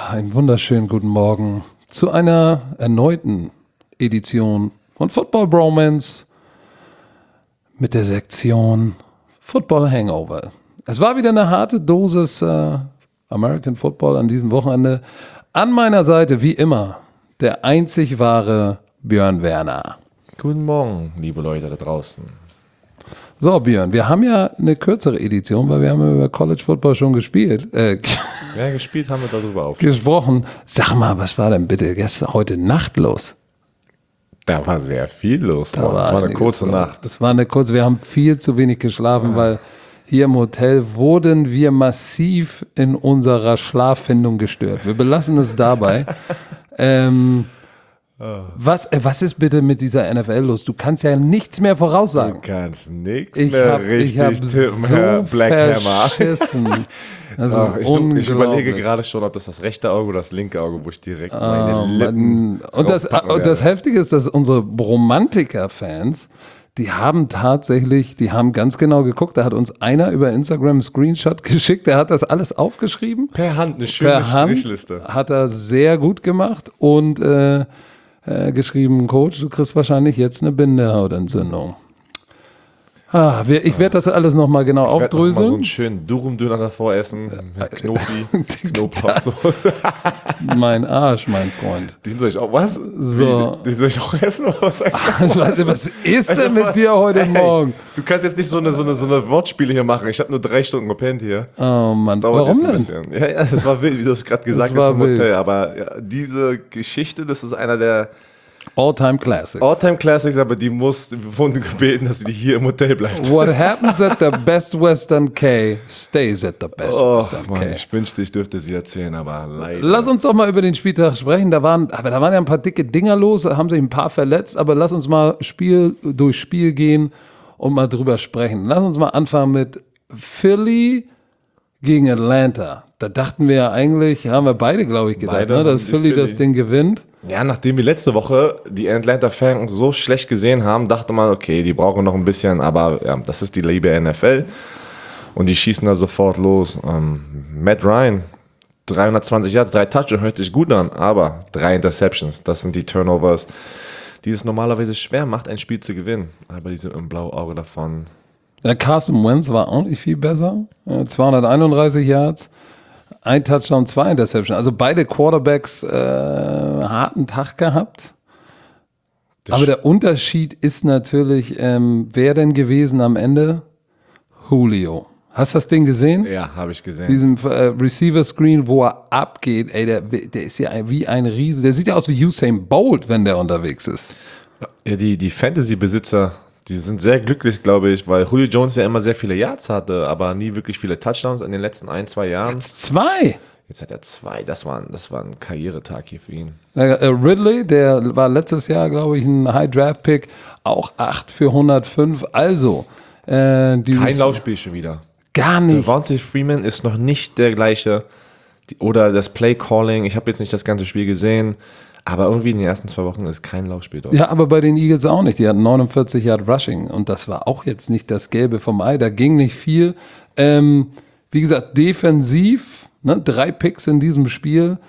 Einen wunderschönen guten Morgen zu einer erneuten Edition von Football Bromance mit der Sektion Football Hangover. Es war wieder eine harte Dosis American Football an diesem Wochenende. An meiner Seite, wie immer, der einzig wahre Björn Werner. Guten Morgen, liebe Leute da draußen. So, Björn, wir haben ja eine kürzere Edition, weil wir haben über College Football schon gespielt. Ja, gespielt haben wir darüber auch. Gesprochen. Sag mal, was war denn bitte heute Nacht los? Da war sehr viel los. Das war eine kurze Nacht. Das war eine kurze, wir haben viel zu wenig geschlafen, weil hier im Hotel wurden wir massiv in unserer Schlaffindung gestört. Wir belassen es dabei. Was ist bitte mit dieser NFL los? Du kannst ja nichts mehr voraussagen. Du kannst nichts mehr richtig tippen, so Black Hammer. Das ist unglaublich. Ich überlege gerade schon, ob das rechte Auge oder das linke Auge, wo ich direkt meine Lippen und das Heftige ist, dass unsere Romantiker-Fans, die haben ganz genau geguckt. Da hat uns einer über Instagram einen Screenshot geschickt, der hat das alles aufgeschrieben. Per Hand, eine schöne Strichliste. Hat er sehr gut gemacht und geschrieben, Coach, du kriegst wahrscheinlich jetzt eine Bindehautentzündung. Ich werde das alles nochmal genau aufdröseln. Ich werde so einen schönen Durum-Döner davor essen, mit Knoblauch. Mein Arsch, mein Freund. Den soll ich auch, was? So. Den soll ich auch essen oder was? Was ist denn mit dir heute Morgen? Du kannst jetzt nicht so eine Wortspiele hier machen. Ich habe nur 3 Stunden gepennt hier. Oh Mann, warum denn? Ja, das war wild, wie du es gerade gesagt hast im Hotel. Aber ja, diese Geschichte, das ist einer der All-Time Classics. All-Time Classics, aber wir wurden gebeten, dass sie hier im Hotel bleibt. What happens at the Best Western K stays at the Best Western K. Mann, ich wünschte, ich dürfte sie erzählen, aber leider. Lass uns doch mal über den Spieltag sprechen. Da waren ja ein paar dicke Dinger los, haben sich ein paar verletzt, aber lass uns mal Spiel durch Spiel gehen und mal drüber sprechen. Lass uns mal anfangen mit Philly gegen Atlanta. Da dachten wir ja eigentlich, haben wir beide, glaube ich, gedacht, dass Philly das Ding gewinnt. Ja, nachdem wir letzte Woche die Atlanta Falcons so schlecht gesehen haben, dachte man, okay, die brauchen noch ein bisschen, aber ja, das ist die liebe NFL und die schießen da sofort los. Matt Ryan, 320 Yards, 3 Touchdowns, hört sich gut an, aber 3 Interceptions, das sind die Turnovers, die es normalerweise schwer macht, ein Spiel zu gewinnen, aber die sind im blauen Auge davon. Der Carson Wentz war auch nicht viel besser, 231 Yards. 1 Touchdown, 2 Interception. Also beide Quarterbacks harten Tag gehabt. Aber der Unterschied ist natürlich, wer denn gewesen am Ende? Julio. Hast du das Ding gesehen? Ja, habe ich gesehen. Diesen Receiver-Screen, wo er abgeht. Ey, der ist ja wie ein Riese. Der sieht ja aus wie Usain Bolt, wenn der unterwegs ist. Ja, die Fantasy-Besitzer, die sind sehr glücklich, glaube ich, weil Julio Jones ja immer sehr viele Yards hatte, aber nie wirklich viele Touchdowns in den letzten 1-2 Jahren. Jetzt 2? Jetzt hat er 2. Das war ein Karrieretag hier für ihn. Ridley, der war letztes Jahr, glaube ich, ein High-Draft-Pick, auch 8 für 105. Also, kein Laufspiel schon wieder. Gar nicht. Devontae Freeman ist noch nicht der gleiche. Oder das Play-Calling, ich habe jetzt nicht das ganze Spiel gesehen. Aber irgendwie in den ersten 2 Wochen ist kein Laufspiel dort. Ja, aber bei den Eagles auch nicht. Die hatten 49 Yard Rushing und das war auch jetzt nicht das Gelbe vom Ei. Da ging nicht viel. Wie gesagt, defensiv, 3 Picks in diesem Spiel,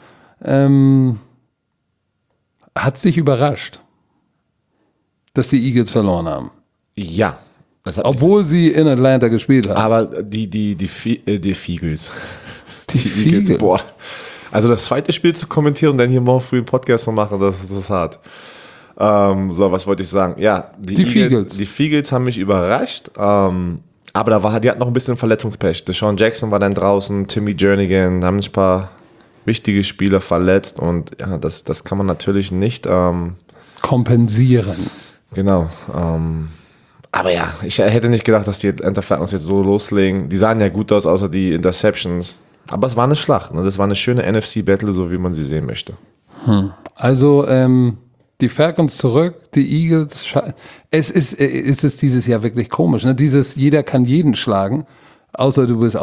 hat sich überrascht, dass die Eagles verloren haben. Ja. Obwohl sie in Atlanta gespielt haben. Aber die Eagles. Die Eagles, boah. Also das zweite Spiel zu kommentieren und dann hier morgen früh einen Podcast zu machen, das ist hart. So, was wollte ich sagen? Ja, die Eagles haben mich überrascht, aber die hatten noch ein bisschen Verletzungspech. Deshaun Jackson war dann draußen, Timmy Jernigan, haben sich ein paar wichtige Spieler verletzt und ja, das kann man natürlich nicht kompensieren. Genau. Aber ja, ich hätte nicht gedacht, dass die Atlanta Falcons jetzt so loslegen. Die sahen ja gut aus, außer die Interceptions. Aber es war eine Schlacht, ne? Das war eine schöne NFC-Battle, so wie man sie sehen möchte. Also die Falcons zurück, die Eagles. Es ist dieses Jahr wirklich komisch. Ne? Jeder kann jeden schlagen, außer du bist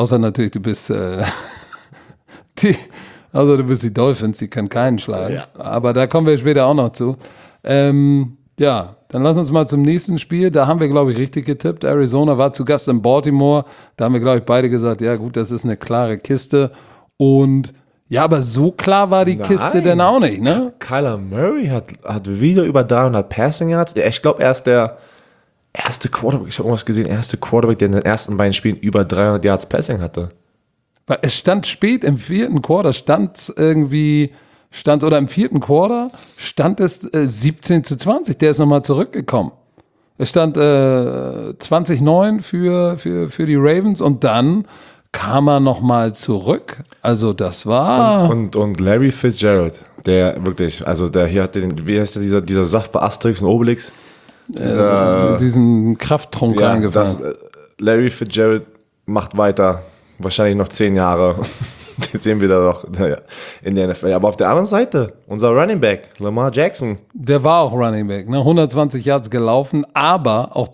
die Dolphins, die können keinen schlagen. Ja. Aber da kommen wir später auch noch zu. Ja, dann lass uns mal zum nächsten Spiel. Da haben wir, glaube ich, richtig getippt. Arizona war zu Gast in Baltimore. Da haben wir, glaube ich, beide gesagt, ja gut, das ist eine klare Kiste. Und Ja, aber so klar war die Kiste denn auch nicht, ne? Kyler Murray hat wieder über 300 Passing Yards. Ich glaube, er ist der erste Quarterback, ich habe irgendwas gesehen, erste Quarterback, der in den ersten beiden Spielen über 300 Yards Passing hatte. Weil es stand spät im vierten Quarter, oder im vierten Quarter stand es 17-20. Der ist nochmal zurückgekommen. Es stand 20-9 für die Ravens und dann kam er nochmal zurück. Also das war... Und Larry Fitzgerald, der wirklich, also der hier hat wie heißt der, dieser Saft bei Asterix und Obelix? Diesen Krafttrunk reingefahren. Larry Fitzgerald macht weiter, wahrscheinlich noch 10 Jahre. Den sehen wir da noch in der NFL. Aber auf der anderen Seite, unser Running Back, Lamar Jackson. Der war auch Running Back, ne? 120 Yards gelaufen, aber auch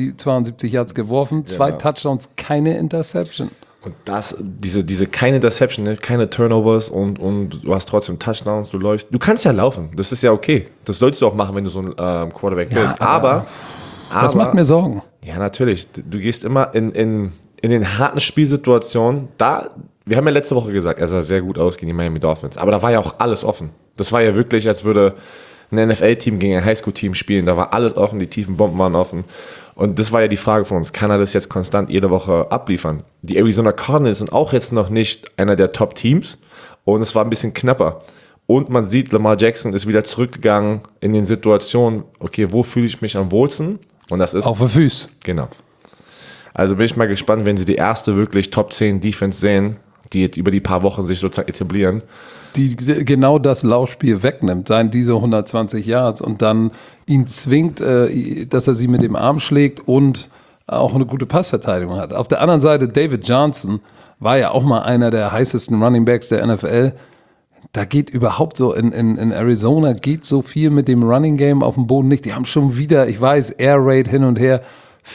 272 Yards geworfen, 2 Touchdowns, keine Interception. Und diese keine Interception, ne? Keine Turnovers und du hast trotzdem Touchdowns, du läufst. Du kannst ja laufen, das ist ja okay. Das sollst du auch machen, wenn du so ein Quarterback bist. Aber das macht mir Sorgen. Ja, natürlich. Du gehst immer in den harten Spielsituationen, wir haben ja letzte Woche gesagt, er sah sehr gut aus gegen die Miami Dolphins, aber da war ja auch alles offen. Das war ja wirklich, als würde ein NFL-Team gegen ein Highschool-Team spielen, da war alles offen, die tiefen Bomben waren offen. Und das war ja die Frage von uns, kann er das jetzt konstant jede Woche abliefern? Die Arizona Cardinals sind auch jetzt noch nicht einer der Top-Teams und es war ein bisschen knapper. Und man sieht, Lamar Jackson ist wieder zurückgegangen in den Situationen, okay, wo fühle ich mich am wohlsten? Und das ist... Auf den Füßen. Genau. Also bin ich mal gespannt, wenn sie die erste wirklich Top 10 Defense sehen, die jetzt über die paar Wochen sich sozusagen etablieren. Die genau das Laufspiel wegnimmt, seien diese 120 Yards und dann ihn zwingt, dass er sie mit dem Arm schlägt und auch eine gute Passverteidigung hat. Auf der anderen Seite, David Johnson war ja auch mal einer der heißesten Running Backs der NFL. Da geht überhaupt so, in Arizona geht so viel mit dem Running Game auf dem Boden nicht. Die haben schon wieder, ich weiß, Air Raid hin und her,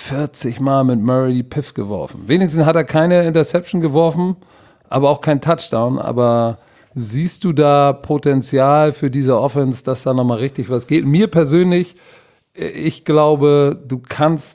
40 Mal mit Murray die Piff geworfen. Wenigstens hat er keine Interception geworfen, aber auch kein Touchdown. Aber siehst du da Potenzial für diese Offense, dass da nochmal richtig was geht? Mir persönlich, ich glaube, du kannst,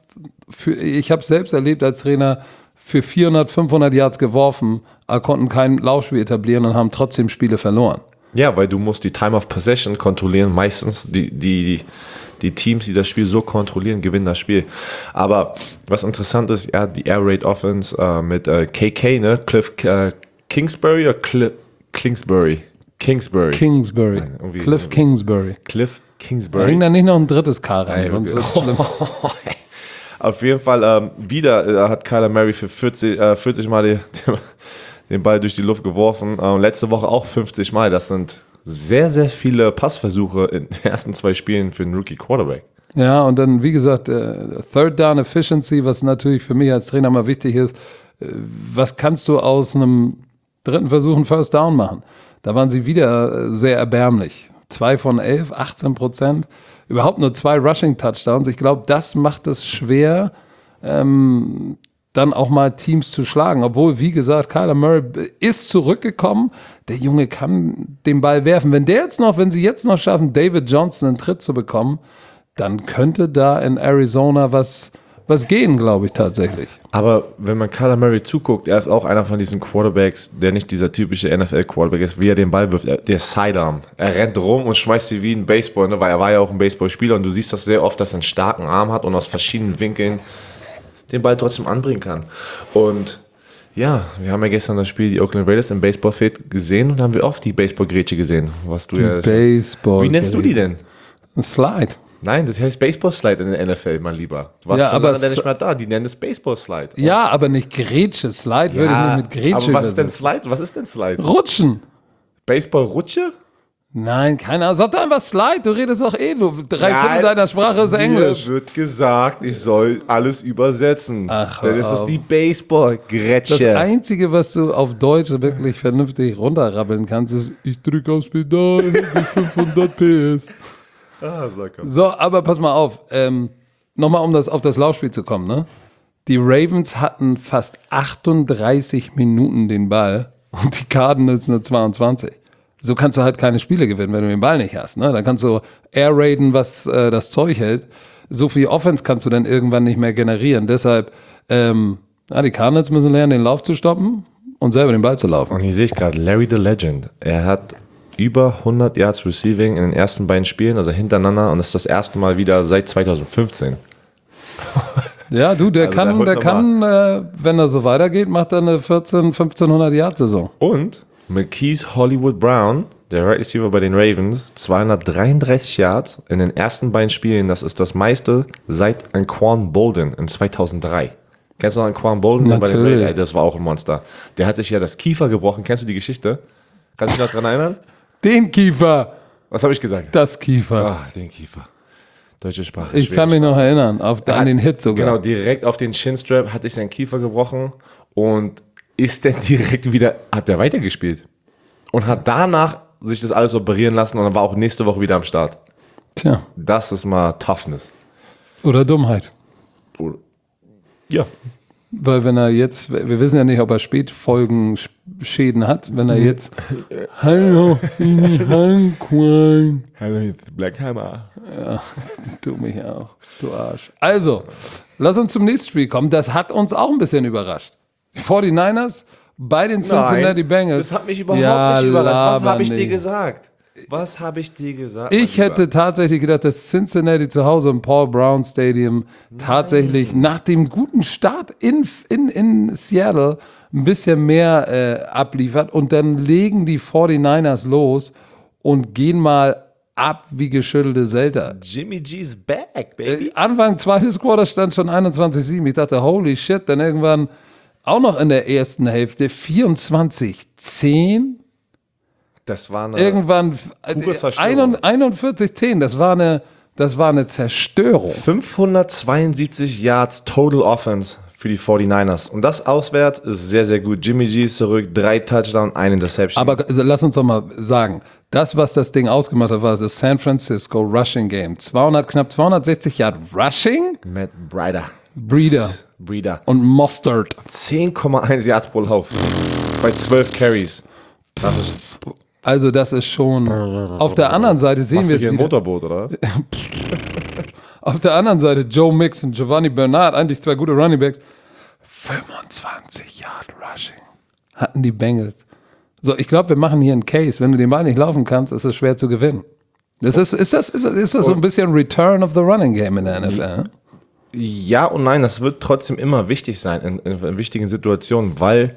ich habe es selbst erlebt als Trainer, für 400, 500 Yards geworfen, aber konnten kein Laufspiel etablieren und haben trotzdem Spiele verloren. Ja, weil du musst die Time of Possession kontrollieren. Meistens die Teams, die das Spiel so kontrollieren, gewinnen das Spiel. Aber was interessant ist, ja, die Air Raid Offense mit KK, ne? Cliff Kingsbury oder Kingsbury? Kingsbury. Cliff Kingsbury. Cliff Kingsbury. Da hängt da nicht noch ein drittes K rein, sonst wird es schlimm. Auf jeden Fall wieder hat Kyler Murray für 40 Mal den Ball durch die Luft geworfen. Letzte Woche auch 50 Mal. Das sind sehr, sehr viele Passversuche in den ersten 2 Spielen für einen Rookie-Quarterback. Ja, und dann, wie gesagt, Third Down Efficiency, was natürlich für mich als Trainer mal wichtig ist. Was kannst du aus einem dritten Versuch einen First Down machen? Da waren sie wieder sehr erbärmlich. 2 von 11, 18%. Überhaupt nur 2 Rushing-Touchdowns. Ich glaube, das macht es schwer, dann auch mal Teams zu schlagen. Obwohl, wie gesagt, Kyler Murray ist zurückgekommen. Der Junge kann den Ball werfen. Wenn sie jetzt noch schaffen, David Johnson einen Tritt zu bekommen, dann könnte da in Arizona was gehen, glaube ich, tatsächlich. Aber wenn man Kyler Murray zuguckt, er ist auch einer von diesen Quarterbacks, der nicht dieser typische NFL-Quarterback ist, wie er den Ball wirft, der Sidearm. Er rennt rum und schmeißt sie wie ein Baseball, ne? Weil er war ja auch ein Baseballspieler und du siehst das sehr oft, dass er einen starken Arm hat und aus verschiedenen Winkeln den Ball trotzdem anbringen kann. Und ja, wir haben ja gestern das Spiel, die Oakland Raiders im Baseballfeld gesehen und haben wir oft die Baseballgrätsche gesehen. Wie nennst du die denn? Ein Slide. Nein, das heißt Baseball-Slide in der NFL, mein Lieber. Du warst schon lange nicht mehr da. Die nennen es Baseball-Slide. Ja, aber nicht Grätsche. Slide würde ich nicht mit Grätsche aber was ist denn Slide? Was ist denn Slide? Rutschen. Baseball-Rutsche? Nein, keine Ahnung. Sag doch einfach Slide. Du redest doch nur 3/4 deiner Sprache ist Englisch. Mir wird gesagt, ich soll alles übersetzen. Ach, dann ist es die Baseball-Grätsche. Das Einzige, was du auf Deutsch wirklich vernünftig runterrabbeln kannst, ist, ich drücke aufs Pedal und 500 PS. So, aber pass mal auf. Nochmal, auf das Laufspiel zu kommen. Ne? Die Ravens hatten fast 38 Minuten den Ball und die Cardinals nur 22. So kannst du halt keine Spiele gewinnen, wenn du den Ball nicht hast. Ne? Dann kannst du air raiden, was das Zeug hält. So viel Offense kannst du dann irgendwann nicht mehr generieren. Deshalb, die Cardinals müssen lernen, den Lauf zu stoppen. und selber den Ball zu laufen. Und hier sehe ich gerade Larry the Legend. Er hat über 100 Yards Receiving in den ersten beiden Spielen, also hintereinander. Und das ist das erste Mal wieder seit 2015. Ja, du, der Also kann, wenn er so weitergeht, macht er eine 1500 Yard Saison. Und Marquise Hollywood Brown, der Right Receiver bei den Ravens, 233 Yards in den ersten beiden Spielen. Das ist das meiste seit Anquan Bolden in 2003. Kennst du noch Anquan Bolden? Bei den Ravens? Das war auch ein Monster. Der hat sich ja das Kiefer gebrochen. Kennst du die Geschichte? Kannst du dich noch dran erinnern? Den Kiefer. Was habe ich gesagt? Das Kiefer. Ah, den Kiefer. Deutsche Sprache. Ich kann mich noch erinnern, an den Hit sogar. Genau, direkt auf den Chinstrap hat sich sein Kiefer gebrochen und ist dann direkt wieder, hat der weitergespielt. Und hat danach sich das alles operieren lassen und dann war auch nächste Woche wieder am Start. Tja. Das ist mal Toughness. Oder Dummheit. Ja. Weil wenn er jetzt, wir wissen ja nicht, ob er Spätfolgenschäden hat, wenn er jetzt Hallo, in die Handquan. Hallo, Black Hammer. Ja, du mich auch, du Arsch. Also, lass uns zum nächsten Spiel kommen. Das hat uns auch ein bisschen überrascht. Die 49ers bei den Cincinnati Bengals. Das hat mich überhaupt nicht überrascht. Was habe ich dir gesagt? Was habe ich dir gesagt? Ich hätte tatsächlich gedacht, dass Cincinnati zu Hause im Paul Brown Stadium tatsächlich nach dem guten Start in Seattle ein bisschen mehr abliefert und dann legen die 49ers los und gehen mal ab wie geschüttelte Selter. Jimmy G's back, baby. Anfang zweites Quarter stand schon 21-7. Ich dachte, holy shit, dann irgendwann auch noch in der ersten Hälfte 24-10. Das war eine irgendwann 41-10, das war eine Zerstörung. 572 Yards Total Offense für die 49ers. Und das auswärts ist sehr, sehr gut. Jimmy G ist zurück, 3 Touchdowns, 1 Interception. Aber lass uns doch mal sagen, das, was das Ding ausgemacht hat, war das San Francisco Rushing Game. Knapp 260 Yard Rushing. Matt Breeder. Und Mostert. 10,1 Yards pro Lauf. Bei 12 Carries. Also das ist schon. Auf der anderen Seite sehen wir es wieder. Ein Motorboot, oder? Auf der anderen Seite Joe Mix und Giovanni Bernard, eigentlich 2 gute Runningbacks. 25 Yard Rushing hatten die Bengals. So, ich glaube, wir machen hier einen Case. Wenn du den Ball nicht laufen kannst, ist es schwer zu gewinnen. Ist das so ein bisschen Return of the Running Game in der NFL? Ja und nein, das wird trotzdem immer wichtig sein in wichtigen Situationen, weil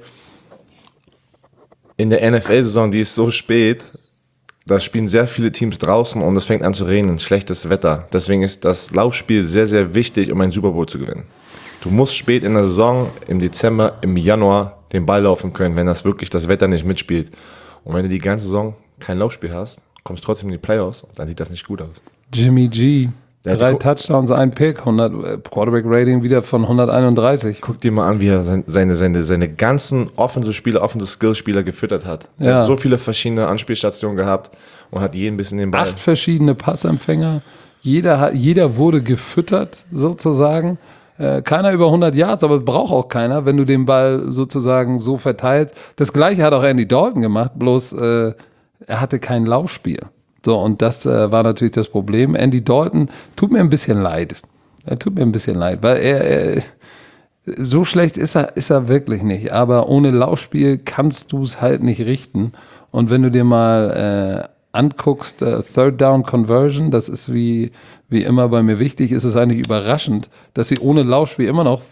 in der NFL-Saison, die ist so spät, da spielen sehr viele Teams draußen und es fängt an zu regnen, schlechtes Wetter. Deswegen ist das Laufspiel sehr, sehr wichtig, um einen Super Bowl zu gewinnen. Du musst spät in der Saison, im Dezember, im Januar den Ball laufen können, wenn das wirklich das Wetter nicht mitspielt. Und wenn du die ganze Saison kein Laufspiel hast, kommst du trotzdem in die Playoffs, dann sieht das nicht gut aus. Jimmy G. 3 Touchdowns, 1 Pick, 100 Quarterback-Rating wieder von 131. Guck dir mal an, wie er seine ganzen offensive Skillspieler gefüttert hat. Er hat so viele verschiedene Anspielstationen gehabt und hat jeden bisschen den Ball. 8 verschiedene Passempfänger. Jeder wurde gefüttert, sozusagen. Keiner über 100 Yards, aber braucht auch keiner, wenn du den Ball sozusagen so verteilst. Das Gleiche hat auch Andy Dalton gemacht, bloß er hatte kein Laufspiel. So, und das war natürlich das Problem. Andy Dalton tut mir ein bisschen leid. Weil er so schlecht ist er wirklich nicht. Aber ohne Laufspiel kannst du es halt nicht richten. Und wenn du dir mal anguckst, Third Down Conversion, das ist wie immer bei mir wichtig, ist es eigentlich überraschend, dass sie ohne Laufspiel immer noch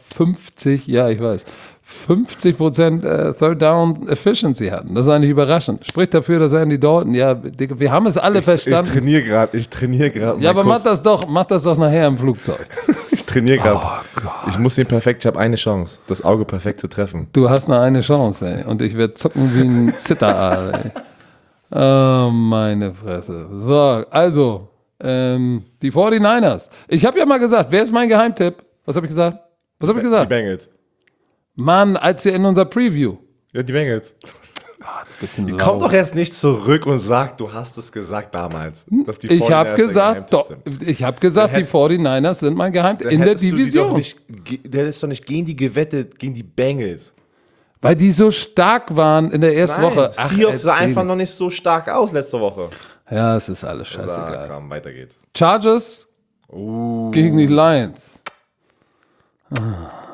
50% Third Down Efficiency hatten. Das ist eigentlich überraschend. Spricht dafür, dass Andy Dalton, ja, Digga, wir haben es alle verstanden. Ich trainiere gerade. Ja, aber mach das doch nachher im Flugzeug. Ich trainiere gerade. Oh Gott. Ich muss ihn perfekt, ich habe eine Chance, das Auge perfekt zu treffen. Du hast nur eine Chance, ey. Und ich werde zucken wie ein Zitteraal, ey. Oh, meine Fresse. So, also, die 49ers. Ich habe ja mal gesagt, wer ist mein Geheimtipp? Was habe ich gesagt? Die Bengals. Mann, als wir in unserer Preview. Ja, die Bengals. Bisschen laut. Komm doch erst nicht zurück und sag, du hast es gesagt damals. Dass die Ich habe 49ers gesagt, der Geheimtipp sind. die 49ers sind mein Geheimtipp Dann in der hättest du Division. Der ist doch nicht gegen die gewettet, gegen die Bengals. Weil die so stark waren in der ersten Woche. Ach, Seahawks sah erzähl einfach nicht. noch nicht so stark aus letzte Woche. Ja, es ist alles scheißegal. Komm, weiter geht's. Chargers gegen die Lions.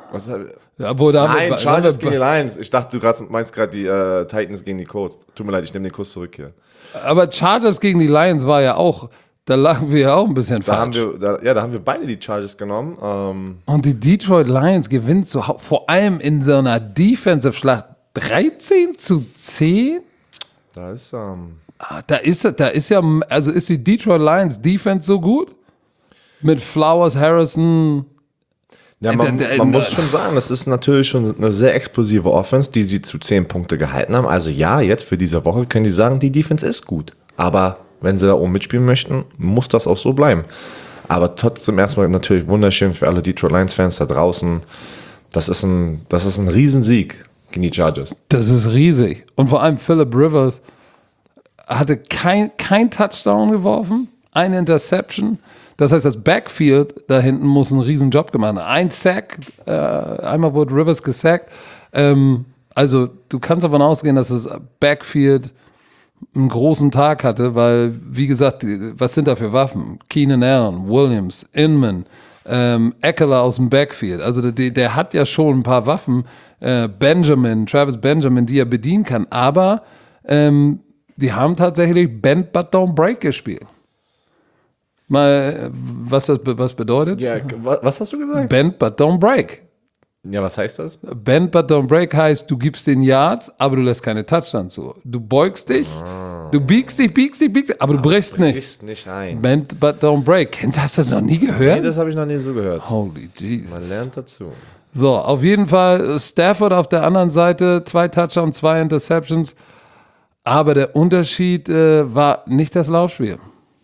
Was, Obwohl, nein, Chargers gegen die Lions. Ich dachte, du meinst gerade die Titans gegen die Colts. Tut mir leid, ich nehme den Kurs zurück hier. Aber Chargers gegen die Lions war ja auch, da lagen wir ja auch ein bisschen falsch. Da haben wir beide die Chargers genommen. Und die Detroit Lions gewinnen vor allem in so einer Defensive-Schlacht 13-10. Da ist ja, also ist die Detroit Lions Defense so gut? Mit Flowers, Harrison. Ja, man muss schon sagen, das ist natürlich schon eine sehr explosive Offense, die sie zu 10 Punkte gehalten haben. Also ja, jetzt für diese Woche können die sagen, die Defense ist gut. Aber wenn sie da oben mitspielen möchten, muss das auch so bleiben. Aber trotzdem erstmal natürlich wunderschön für alle Detroit Lions-Fans da draußen. Das ist ein Riesensieg gegen die Chargers. Das ist riesig. Und vor allem Phillip Rivers hatte kein Touchdown geworfen, eine Interception. Das heißt, das Backfield da hinten muss einen riesen Job gemacht haben. Ein Sack, einmal wurde Rivers gesackt. Also du kannst davon ausgehen, dass das Backfield einen großen Tag hatte, weil, wie gesagt, was sind da für Waffen? Keenan Allen, Williams, Inman, Eckler aus dem Backfield. Also der hat ja schon ein paar Waffen. Travis Benjamin, die er bedienen kann. Aber die haben tatsächlich Bend but don't break gespielt. Mal, was bedeutet? Ja, was hast du gesagt? Bend but don't break. Ja, was heißt das? Bend but don't break heißt, du gibst den Yards, aber du lässt keine Touchdowns zu. Du beugst dich, du biegst dich, aber du brichst nicht. Brichst nicht ein. Bend but don't break. Hast du das noch nie gehört? Nee, das habe ich noch nie so gehört. Holy Jesus. Man lernt dazu. So, auf jeden Fall Stafford auf der anderen Seite, 2 Touchdowns, 2 Interceptions. Aber der Unterschied war nicht das Laufspiel.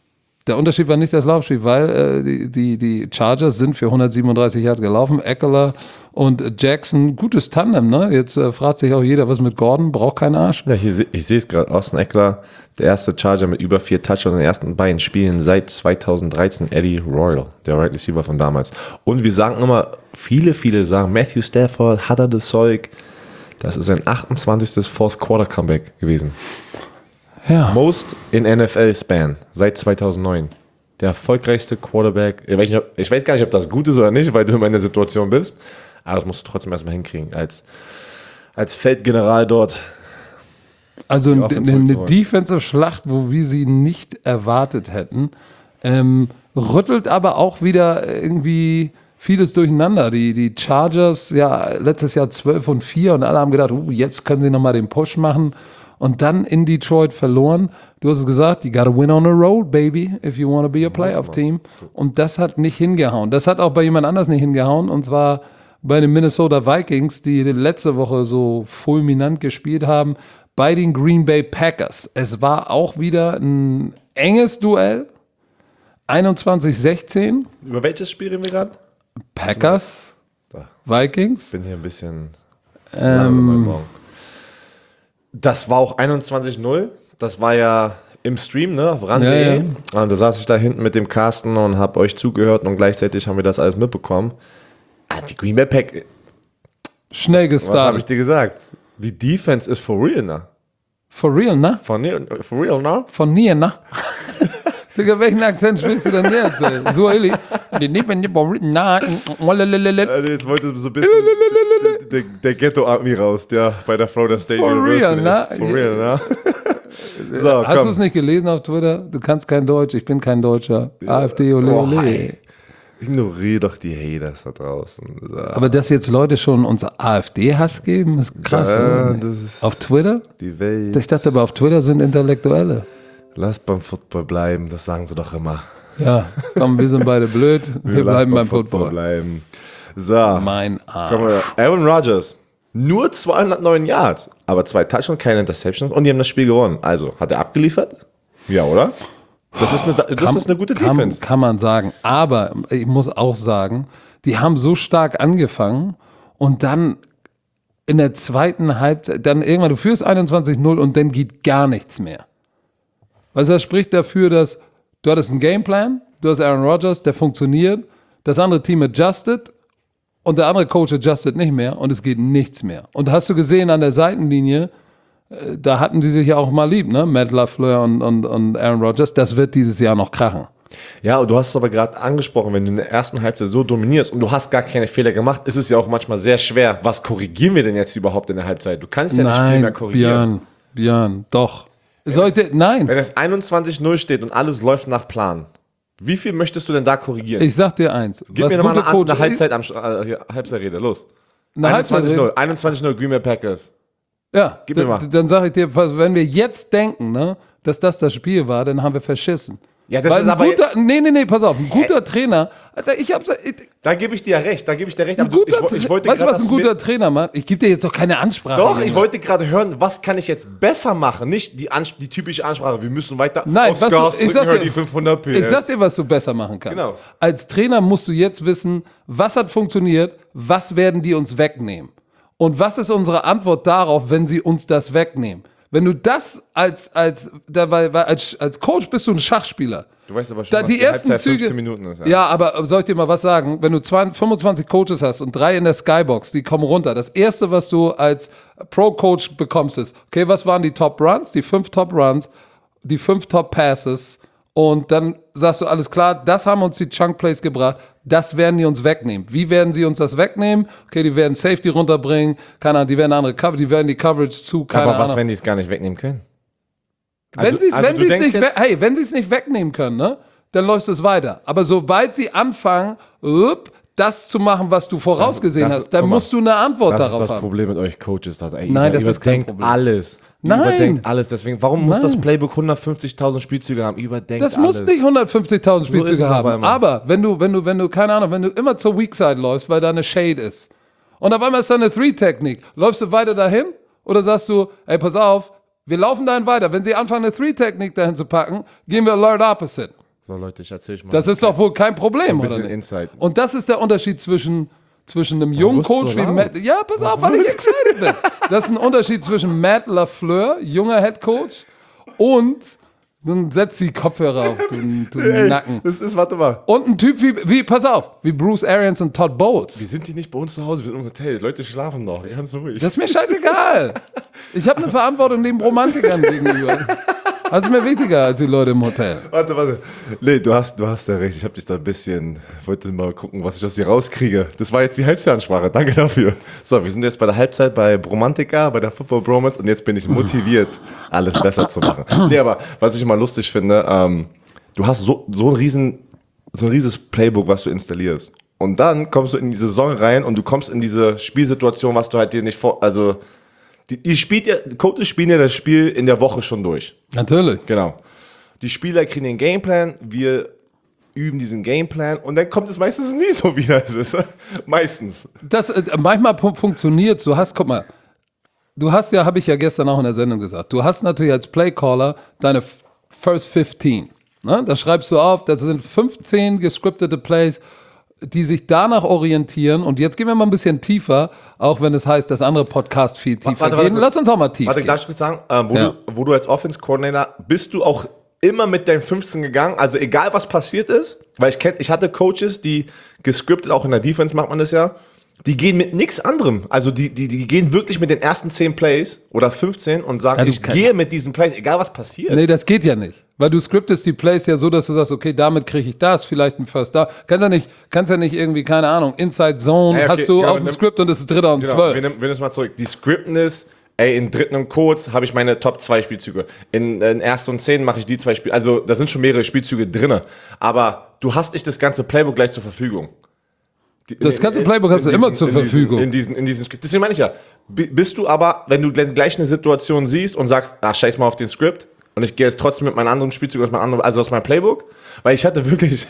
Weil die Chargers sind für 137 Yards gelaufen. Eckler und Jackson, gutes Tandem, ne? Jetzt fragt sich auch jeder, was mit Gordon, braucht kein Arsch. Ja, ich sehe es gerade, Austin Eckler, der erste Charger mit über 4 Touchdowns in den ersten beiden Spielen seit 2013, Eddie Royal, der Right Receiver von damals. Und wir sagen immer, viele sagen, Matthew Stafford, hat er das Zeug. Das ist sein 28. Fourth Quarter Comeback gewesen. Ja. Most in NFL-Span seit 2009. Der erfolgreichste Quarterback. Ich weiß gar nicht, ob das gut ist oder nicht, weil du in meiner Situation bist. Aber das musst du trotzdem erstmal hinkriegen. Als Feldgeneral dort. Also eine Defensive-Schlacht, wo wir sie nicht erwartet hätten. Rüttelt aber auch wieder irgendwie vieles durcheinander. Die Chargers, ja, letztes Jahr 12-4 und alle haben gedacht, jetzt können sie nochmal den Push machen. Und dann in Detroit verloren. Du hast es gesagt, you gotta win on the road, baby, if you want to be a playoff-team. Und das hat nicht hingehauen. Das hat auch bei jemand anders nicht hingehauen. Und zwar bei den Minnesota Vikings, die letzte Woche so fulminant gespielt haben, bei den Green Bay Packers. Es war auch wieder ein enges Duell. 21-16. Über welches Spiel reden wir gerade? Packers, Vikings. Ich bin hier ein bisschen langsam heute Morgen. Das war auch 21-0. Das war ja im Stream, ne, auf RAN.de. Ja. Und da saß ich da hinten mit dem Carsten und habe euch zugehört und gleichzeitig haben wir das alles mitbekommen. Die Green Bay Pack. Schnell gestartet. Was habe ich dir gesagt? Die Defense ist for real, ne? For real, ne? For real, ne? Von hier, ne? Digga, welchen Akzent sprichst du denn jetzt? Suaheli. Jetzt wollte so ein bisschen der Ghetto-Army raus, der bei der Florida State University. For real, ne? So, hast du es nicht gelesen auf Twitter? Du kannst kein Deutsch, ich bin kein Deutscher. Ja. AfD, ole, ole. Ignoriere doch die Haters da draußen. So. Aber dass jetzt Leute schon unser AfD-Hass geben, ist krass. Ja, das ist auf Twitter? Die Welt. Ich dachte aber, auf Twitter sind Intellektuelle. Lass beim Football bleiben, das sagen sie doch immer. Ja, komm, wir sind beide blöd. Wir bleiben beim Football. Bleiben. So. Mein Arsch. Aaron Rodgers, nur 209 Yards, aber 2 Touchdowns, keine Interceptions und die haben das Spiel gewonnen. Also, hat er abgeliefert? Ja, oder? Das ist eine gute Defense. Kann man sagen. Aber ich muss auch sagen, die haben so stark angefangen und dann in der zweiten Halbzeit, dann irgendwann, du führst 21-0 und dann geht gar nichts mehr. Also das spricht dafür, dass du hattest einen Gameplan, du hast Aaron Rodgers, der funktioniert, das andere Team adjusted und der andere Coach adjusted nicht mehr und es geht nichts mehr. Und hast du gesehen an der Seitenlinie, da hatten die sich ja auch mal lieb, ne? Matt LaFleur und Aaron Rodgers, das wird dieses Jahr noch krachen. Ja, und du hast es aber gerade angesprochen, wenn du in der ersten Halbzeit so dominierst und du hast gar keine Fehler gemacht, ist es ja auch manchmal sehr schwer. Was korrigieren wir denn jetzt überhaupt in der Halbzeit? Du kannst ja nicht viel mehr korrigieren. Björn, doch. Wenn es 21-0 steht und alles läuft nach Plan, wie viel möchtest du denn da korrigieren? Ich sag dir eins. Gib mir nochmal eine Halbzeitrede, los. 21-0 Green Bay Packers. Ja, Gib mir mal. Dann sage ich dir, wenn wir jetzt denken, ne, dass das Spiel war, dann haben wir verschissen. Ja, das ist aber... Nee, pass auf, ein guter Trainer... Alter, da gebe ich dir recht, aber ich wollte weißt du, was ein guter Trainer macht? Ich gebe dir jetzt doch keine Ansprache. Doch, ich wollte gerade hören, was kann ich jetzt besser machen? Nicht die typische Ansprache, wir müssen weiter aufs Gas drücken, die 500 PS. Ich sag dir, was du besser machen kannst. Genau. Als Trainer musst du jetzt wissen, was hat funktioniert, was werden die uns wegnehmen? Und was ist unsere Antwort darauf, wenn sie uns das wegnehmen? Wenn du das als Coach bist du ein Schachspieler. Du weißt aber schon, was die ersten Halbzeit Züge, 15 Minuten ist. Ja, aber soll ich dir mal was sagen? Wenn du 25 Coaches hast und 3 in der Skybox, die kommen runter. Das Erste, was du als Pro-Coach bekommst, ist, okay, was waren die Top-Runs? Die 5 Top-Runs, die 5 Top-Passes. Und dann sagst du, alles klar, das haben uns die Chunk-Plays gebracht, das werden die uns wegnehmen. Wie werden sie uns das wegnehmen? Okay, die werden Safety runterbringen, keine Ahnung, die werden andere Cover, die werden die Coverage zu, keine Ahnung. Aber was, wenn die es gar nicht wegnehmen können? Wenn sie es nicht wegnehmen können, ne, dann läuft es weiter. Aber sobald sie anfangen, das zu machen, was du vorausgesehen hast, dann musst du eine Antwort darauf haben. Das ist das Problem mit euch Coaches. Nein, das ist kein Problem. Alles. Überdenkt alles. Deswegen, warum muss das Playbook 150.000 Spielzüge haben? Überdenkt alles. Das muss nicht 150.000 Spielzüge haben. Aber wenn du, keine Ahnung, wenn du immer zur Weak Side läufst, weil da eine Shade ist und auf einmal ist da eine 3-Technik, läufst du weiter dahin oder sagst du, ey, pass auf, wir laufen dahin weiter. Wenn sie anfangen, eine 3-Technik dahin zu packen, gehen wir Alert Opposite. So, Leute, ich erzähl euch mal. Das ist doch wohl kein Problem, ein bisschen oder nicht? Insight. Und das ist der Unterschied zwischen einem jungen Coach wie Matt. Ja, pass auf, weil ich excited bin. Das ist ein Unterschied zwischen Matt LaFleur, junger Head Coach, und dann setzt die Kopfhörer auf, du Nacken. Warte mal. Und ein Typ wie Bruce Arians und Todd Bowles. Wir sind hier nicht bei uns zu Hause, wir sind im Hotel. Leute schlafen noch, ganz ruhig. Das ist mir scheißegal. Ich habe eine Verantwortung neben Romantikern gegenüber. Das ist mir wichtiger als die Leute im Hotel. Warte. Nee, du hast ja recht. Ich habe dich da ein bisschen, wollte mal gucken, was ich aus dir rauskriege. Das war jetzt die Halbzeitansprache. Danke dafür. So, wir sind jetzt bei der Halbzeit bei Bromantica, bei der Football Bromance, und jetzt bin ich motiviert, alles besser zu machen. Nee, aber was ich immer lustig finde, du hast so ein rieses Playbook, was du installierst. Und dann kommst du in die Saison rein und du kommst in diese Spielsituation, was du halt dir nicht Coaches spielen ja das Spiel in der Woche schon durch. Natürlich. Genau. Die Spieler kriegen den Gameplan, wir üben diesen Gameplan und dann kommt es meistens nie so, wie das ist. Meistens. Das manchmal funktioniert. Du hast ja, habe ich ja gestern auch in der Sendung gesagt, du hast natürlich als Playcaller deine First 15. Ne? Da schreibst du auf, das sind 15 gescriptete Plays, die sich danach orientieren. Und jetzt gehen wir mal ein bisschen tiefer, auch wenn es heißt, dass andere Podcasts viel tiefer gehen. Lass uns auch mal tief gehen. Darf ich kurz sagen, wo du als Offense-Coordinator, bist du auch immer mit deinen 15 gegangen? Also egal, was passiert ist, weil ich hatte Coaches, die gescriptet, auch in der Defense macht man das ja, die gehen mit nichts anderem. Also die gehen wirklich mit den ersten 10 Plays oder 15 und sagen, ich gehe mit diesen Plays, egal was passiert. Nee, das geht ja nicht. Weil du scriptest die Plays ja so, dass du sagst, okay, damit kriege ich das, vielleicht ein First Down. Kannst ja nicht irgendwie, keine Ahnung, Inside Zone, okay, hast du auf dem Skript und es ist 3. und 12. Wir nehmen es mal zurück. Die Scripten ist, in 3. und kurz habe ich meine Top 2 Spielzüge. In 1. und 10 mache ich die 2 Spielzüge. Also da sind schon mehrere Spielzüge drin. Aber du hast nicht das ganze Playbook gleich zur Verfügung. Das ganze Playbook hast du immer zur Verfügung. In diesen deswegen meine ich ja, bist du aber, wenn du gleich eine Situation siehst und sagst, scheiß mal auf den Skript und ich gehe jetzt trotzdem mit meinem anderen Spielzug aus meinem Playbook, weil ich hatte wirklich,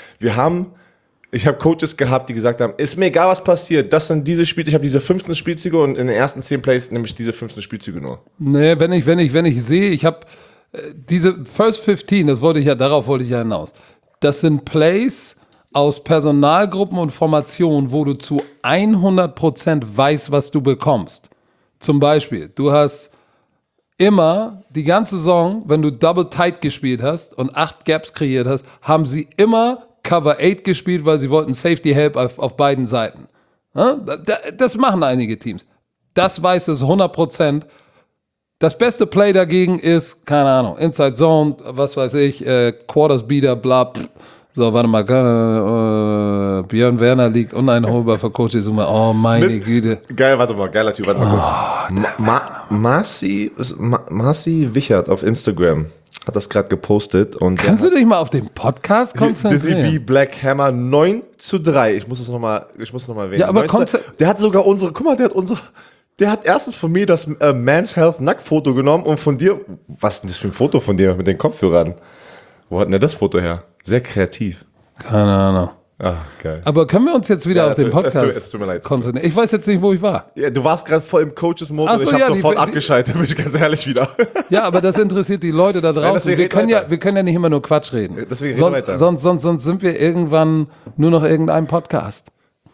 ich habe Coaches gehabt, die gesagt haben, ist mir egal, was passiert, das sind diese Spielzüge, ich habe diese 15 Spielzüge und in den ersten 10 Plays nehme ich diese 15 Spielzüge nur. Nee, wenn ich sehe, ich habe diese First 15, darauf wollte ich ja hinaus, das sind Plays aus Personalgruppen und Formationen, wo du zu 100% weißt, was du bekommst. Zum Beispiel, du hast immer die ganze Saison, wenn du Double Tight gespielt hast und 8 Gaps kreiert hast, haben sie immer Cover 8 gespielt, weil sie wollten Safety Help auf beiden Seiten. Das machen einige Teams. Das weiß es 100%. Das beste Play dagegen ist, keine Ahnung, Inside Zone, was weiß ich, Quarters Beater, bla. So, warte mal, Björn Werner liegt uneinholbar für Coach Izuma. Oh, meine Güte. Geil, warte mal, geiler Typ, warte mal kurz. Marci Wichert auf Instagram hat das gerade gepostet. Und kannst du dich mal auf den Podcast konzentrieren? Dizzy B Black Hammer 9:3. Ich muss es nochmal erwähnen. Ja, aber der hat sogar der hat erstens von mir das Man's Health Nacktfoto genommen und von dir, was ist denn das für ein Foto von dir mit den Kopfhörern? Wo hat denn der das Foto her? Sehr kreativ. Keine Ahnung. Ah, geil. Aber können wir uns jetzt wieder auf den Podcast es tut mir leid. konzentrieren? Ich weiß jetzt nicht, wo ich war. Ja, du warst gerade voll im Coaches-Mode und ich habe sofort abgeschaltet, bin ich ganz ehrlich wieder. Ja, aber das interessiert die Leute da draußen. Nein, wir können ja nicht immer nur Quatsch reden. Deswegen sonst sind wir irgendwann nur noch irgendein Podcast.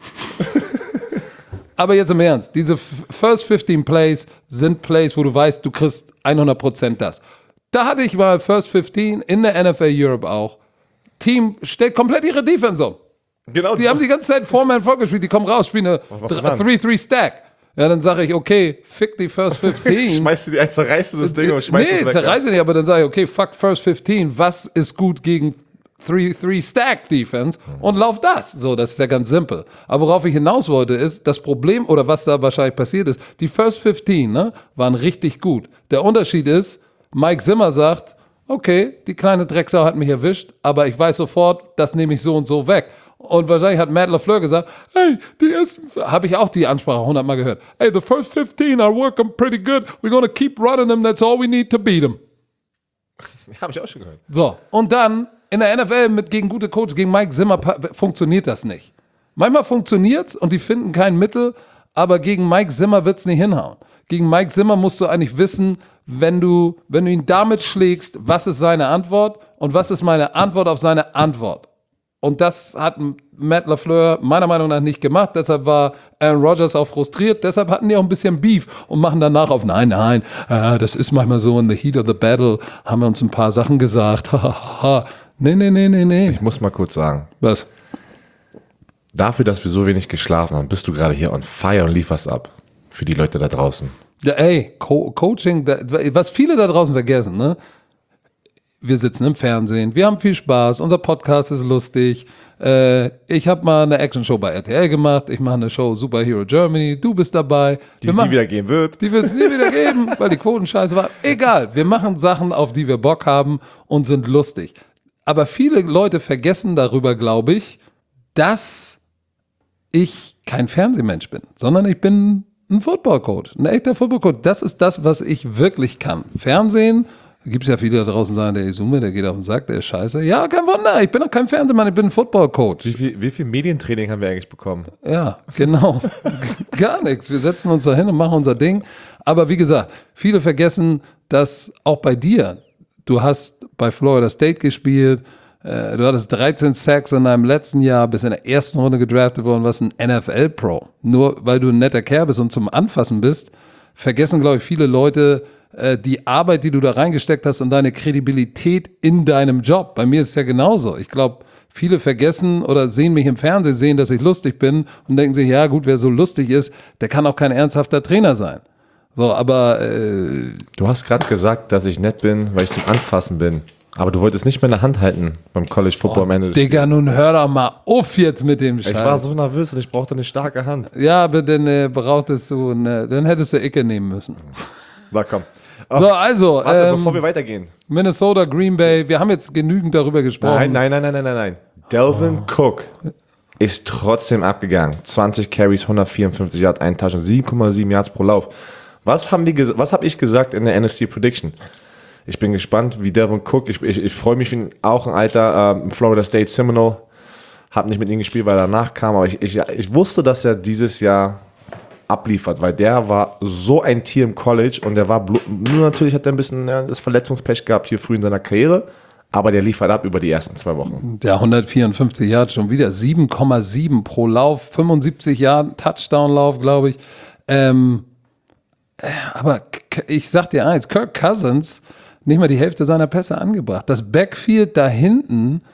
Aber jetzt im Ernst, diese First 15 Plays sind Plays, wo du weißt, du kriegst 100% das. Da hatte ich mal First 15 in der NFL Europe auch. Team stellt komplett ihre Defense um. Genau. Die haben die ganze Zeit Foreman vorgespielt, die kommen raus, spielen eine 3-3-Stack. Ja, dann sage ich, okay, fick die First 15. Schmeißt du zerreißt du das Ding und schmeißt es weg. Nee, zerreiße nicht, aber dann sage ich, okay, fuck First 15, was ist gut gegen 3-3-Stack-Defense und lauf das. So, das ist ja ganz simpel. Aber worauf ich hinaus wollte, ist, das Problem, oder was da wahrscheinlich passiert ist, die First 15 waren richtig gut. Der Unterschied ist, Mike Zimmer sagt, okay, die kleine Drecksau hat mich erwischt, aber ich weiß sofort, das nehme ich so und so weg. Und wahrscheinlich hat Matt LaFleur gesagt, hey, die ersten, habe ich auch die Ansprache 100 Mal gehört, hey, the first 15 are working pretty good, we're gonna keep running them, that's all we need to beat them. Habe ich auch schon gehört. So, und dann in der NFL gegen gute Coach, gegen Mike Zimmer funktioniert das nicht. Manchmal funktioniert's und die finden kein Mittel, aber gegen Mike Zimmer wird's nicht hinhauen. Gegen Mike Zimmer musst du eigentlich wissen, wenn du ihn damit schlägst, was ist seine Antwort und was ist meine Antwort auf seine Antwort. Und das hat Matt LaFleur meiner Meinung nach nicht gemacht. Deshalb war Aaron Rodgers auch frustriert. Deshalb hatten die auch ein bisschen Beef und machen danach auf nein, das ist manchmal so, in the heat of the battle haben wir uns ein paar Sachen gesagt. Nee. Ich muss mal kurz sagen. Was? Dafür, dass wir so wenig geschlafen haben, bist du gerade hier on fire und lieferst ab. Für die Leute da draußen. Ja, ey, Coaching, was viele da draußen vergessen, ne? Wir sitzen im Fernsehen, wir haben viel Spaß, unser Podcast ist lustig. Ich habe mal eine Action-Show bei RTL gemacht, ich mache eine Show Superhero Germany, du bist dabei. Die es nie wieder geben wird. Die wird es nie wieder geben, weil die Quoten scheiße waren. Egal, wir machen Sachen, auf die wir Bock haben und sind lustig. Aber viele Leute vergessen darüber, glaube ich, dass ich kein Fernsehmensch bin, sondern ich bin ein Football-Coach, ein echter Football-Coach. Das ist das, was ich wirklich kann. Fernsehen, da gibt es ja viele da draußen, sagen, der Izumi, der geht auf den Sack, der ist scheiße. Ja, kein Wunder, ich bin doch kein Fernsehmann, ich bin ein Football-Coach. Wie viel Medientraining haben wir eigentlich bekommen? Ja, genau. Gar nichts. Wir setzen uns da hin und machen unser Ding. Aber wie gesagt, viele vergessen, dass auch bei dir, du hast bei Florida State gespielt, du hattest 13 Sacks in deinem letzten Jahr, bist in der ersten Runde gedraftet worden, was ein NFL-Pro. Nur weil du ein netter Kerl bist und zum Anfassen bist, vergessen, glaube ich, viele Leute die Arbeit, die du da reingesteckt hast und deine Kredibilität in deinem Job. Bei mir ist es ja genauso. Ich glaube, viele vergessen oder sehen mich im Fernsehen, sehen, dass ich lustig bin und denken sich, ja gut, wer so lustig ist, der kann auch kein ernsthafter Trainer sein. So, aber du hast gerade gesagt, dass ich nett bin, weil ich zum Anfassen bin. Aber du wolltest nicht meine Hand halten beim College Football am Ende des Digga, nun hör doch mal auf jetzt mit dem Scheiß. Ich war so nervös und ich brauchte eine starke Hand. Ja, aber dann brauchtest du, dann hättest du Icke nehmen müssen. Na komm. So, also. Warte, bevor wir weitergehen. Minnesota, Green Bay, wir haben jetzt genügend darüber gesprochen. Nein. Dalvin Cook ist trotzdem abgegangen. 20 Carries, 154 Yards, 1 Touchdown, 7,7 Yards pro Lauf. Was habe ich gesagt in der NFC Prediction? Ich bin gespannt, wie Dalvin Cook, ich freue mich wie auch ein alter Florida State Seminole. Habe nicht mit ihm gespielt, weil er danach kam, aber ich wusste, dass er dieses Jahr abliefert, weil der war so ein Tier im College und der war, nur natürlich hat er ein bisschen das Verletzungspech gehabt hier früh in seiner Karriere, aber der liefert ab über die ersten 2 Wochen. Der 154 Yards schon wieder, 7,7 pro Lauf, 75 Yards Touchdown-Lauf, glaube ich. Aber ich sag dir eins, Kirk Cousins nicht mal die Hälfte seiner Pässe angebracht. Das Backfield da hinten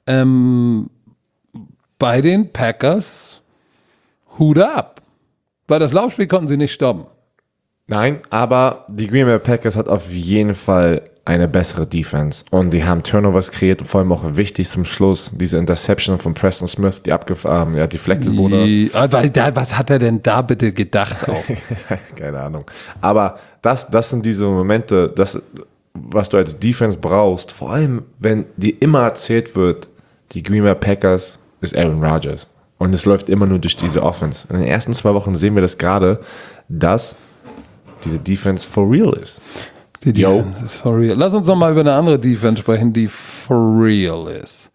bei den Packers, Hut ab. Weil das Laufspiel konnten sie nicht stoppen. Nein, aber die Green Bay Packers hat auf jeden Fall eine bessere Defense. Und die haben Turnovers kreiert und vor allem auch wichtig zum Schluss, diese Interception von Preston Smith, die deflected wurde. Was hat er denn da bitte gedacht auch? Keine Ahnung. Aber das sind diese Momente, was du als Defense brauchst, vor allem, wenn dir immer erzählt wird, die Green Bay Packers ist Aaron Rodgers. Und es läuft immer nur durch diese Offense. In den ersten 2 Wochen sehen wir das gerade, dass diese Defense for real ist. Die Defense ist for real. Lass uns noch mal über eine andere Defense sprechen, die for real ist.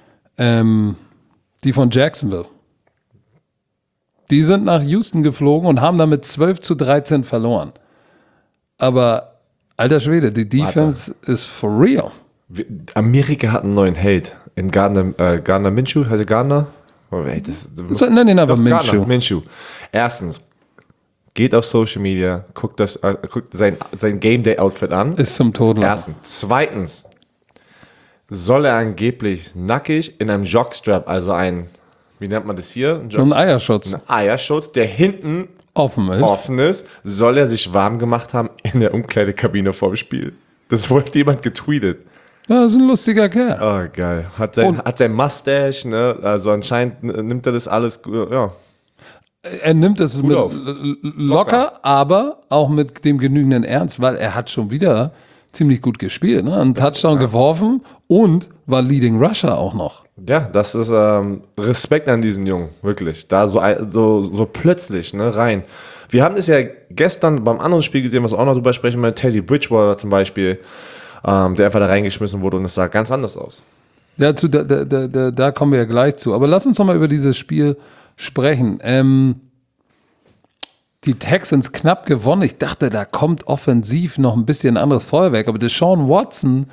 Die von Jacksonville. Die sind nach Houston geflogen und haben damit 12-13 verloren. Aber, alter Schwede, die Defense ist for real. Amerika hat einen neuen Held. In Gardner Minshew, heißt er Gardner? Nenn ihn aber Minshew. Erstens, geht auf Social Media, guckt sein Game Day Outfit an. Ist zum Tod. Erstens. Zweitens, soll er angeblich nackig in einem Jockstrap, also wie nennt man das hier? So ein Eierschutz. Ein Eierschutz, der hinten offen ist, soll er sich warm gemacht haben in der Umkleidekabine vorm Spiel. Das wurde jemand getweetet. Ja, das ist ein lustiger Kerl. Oh, geil. Hat sein Mustache, ne? Also anscheinend nimmt er das alles, ja. Er nimmt es mit locker, aber auch mit dem genügenden Ernst, weil er hat schon wieder ziemlich gut gespielt. Ne? Einen Touchdown geworfen und war Leading Rusher auch noch. Ja, das ist Respekt an diesen Jungen, wirklich. Da so plötzlich rein. Wir haben das ja gestern beim anderen Spiel gesehen, was wir auch noch drüber sprechen, mit Teddy Bridgewater zum Beispiel, der einfach da reingeschmissen wurde und es sah ganz anders aus. Ja, da kommen wir ja gleich zu. Aber lass uns noch mal über dieses Spiel sprechen. Die Texans knapp gewonnen. Ich dachte, da kommt offensiv noch ein bisschen anderes Feuerwerk. Aber Deshaun Watson,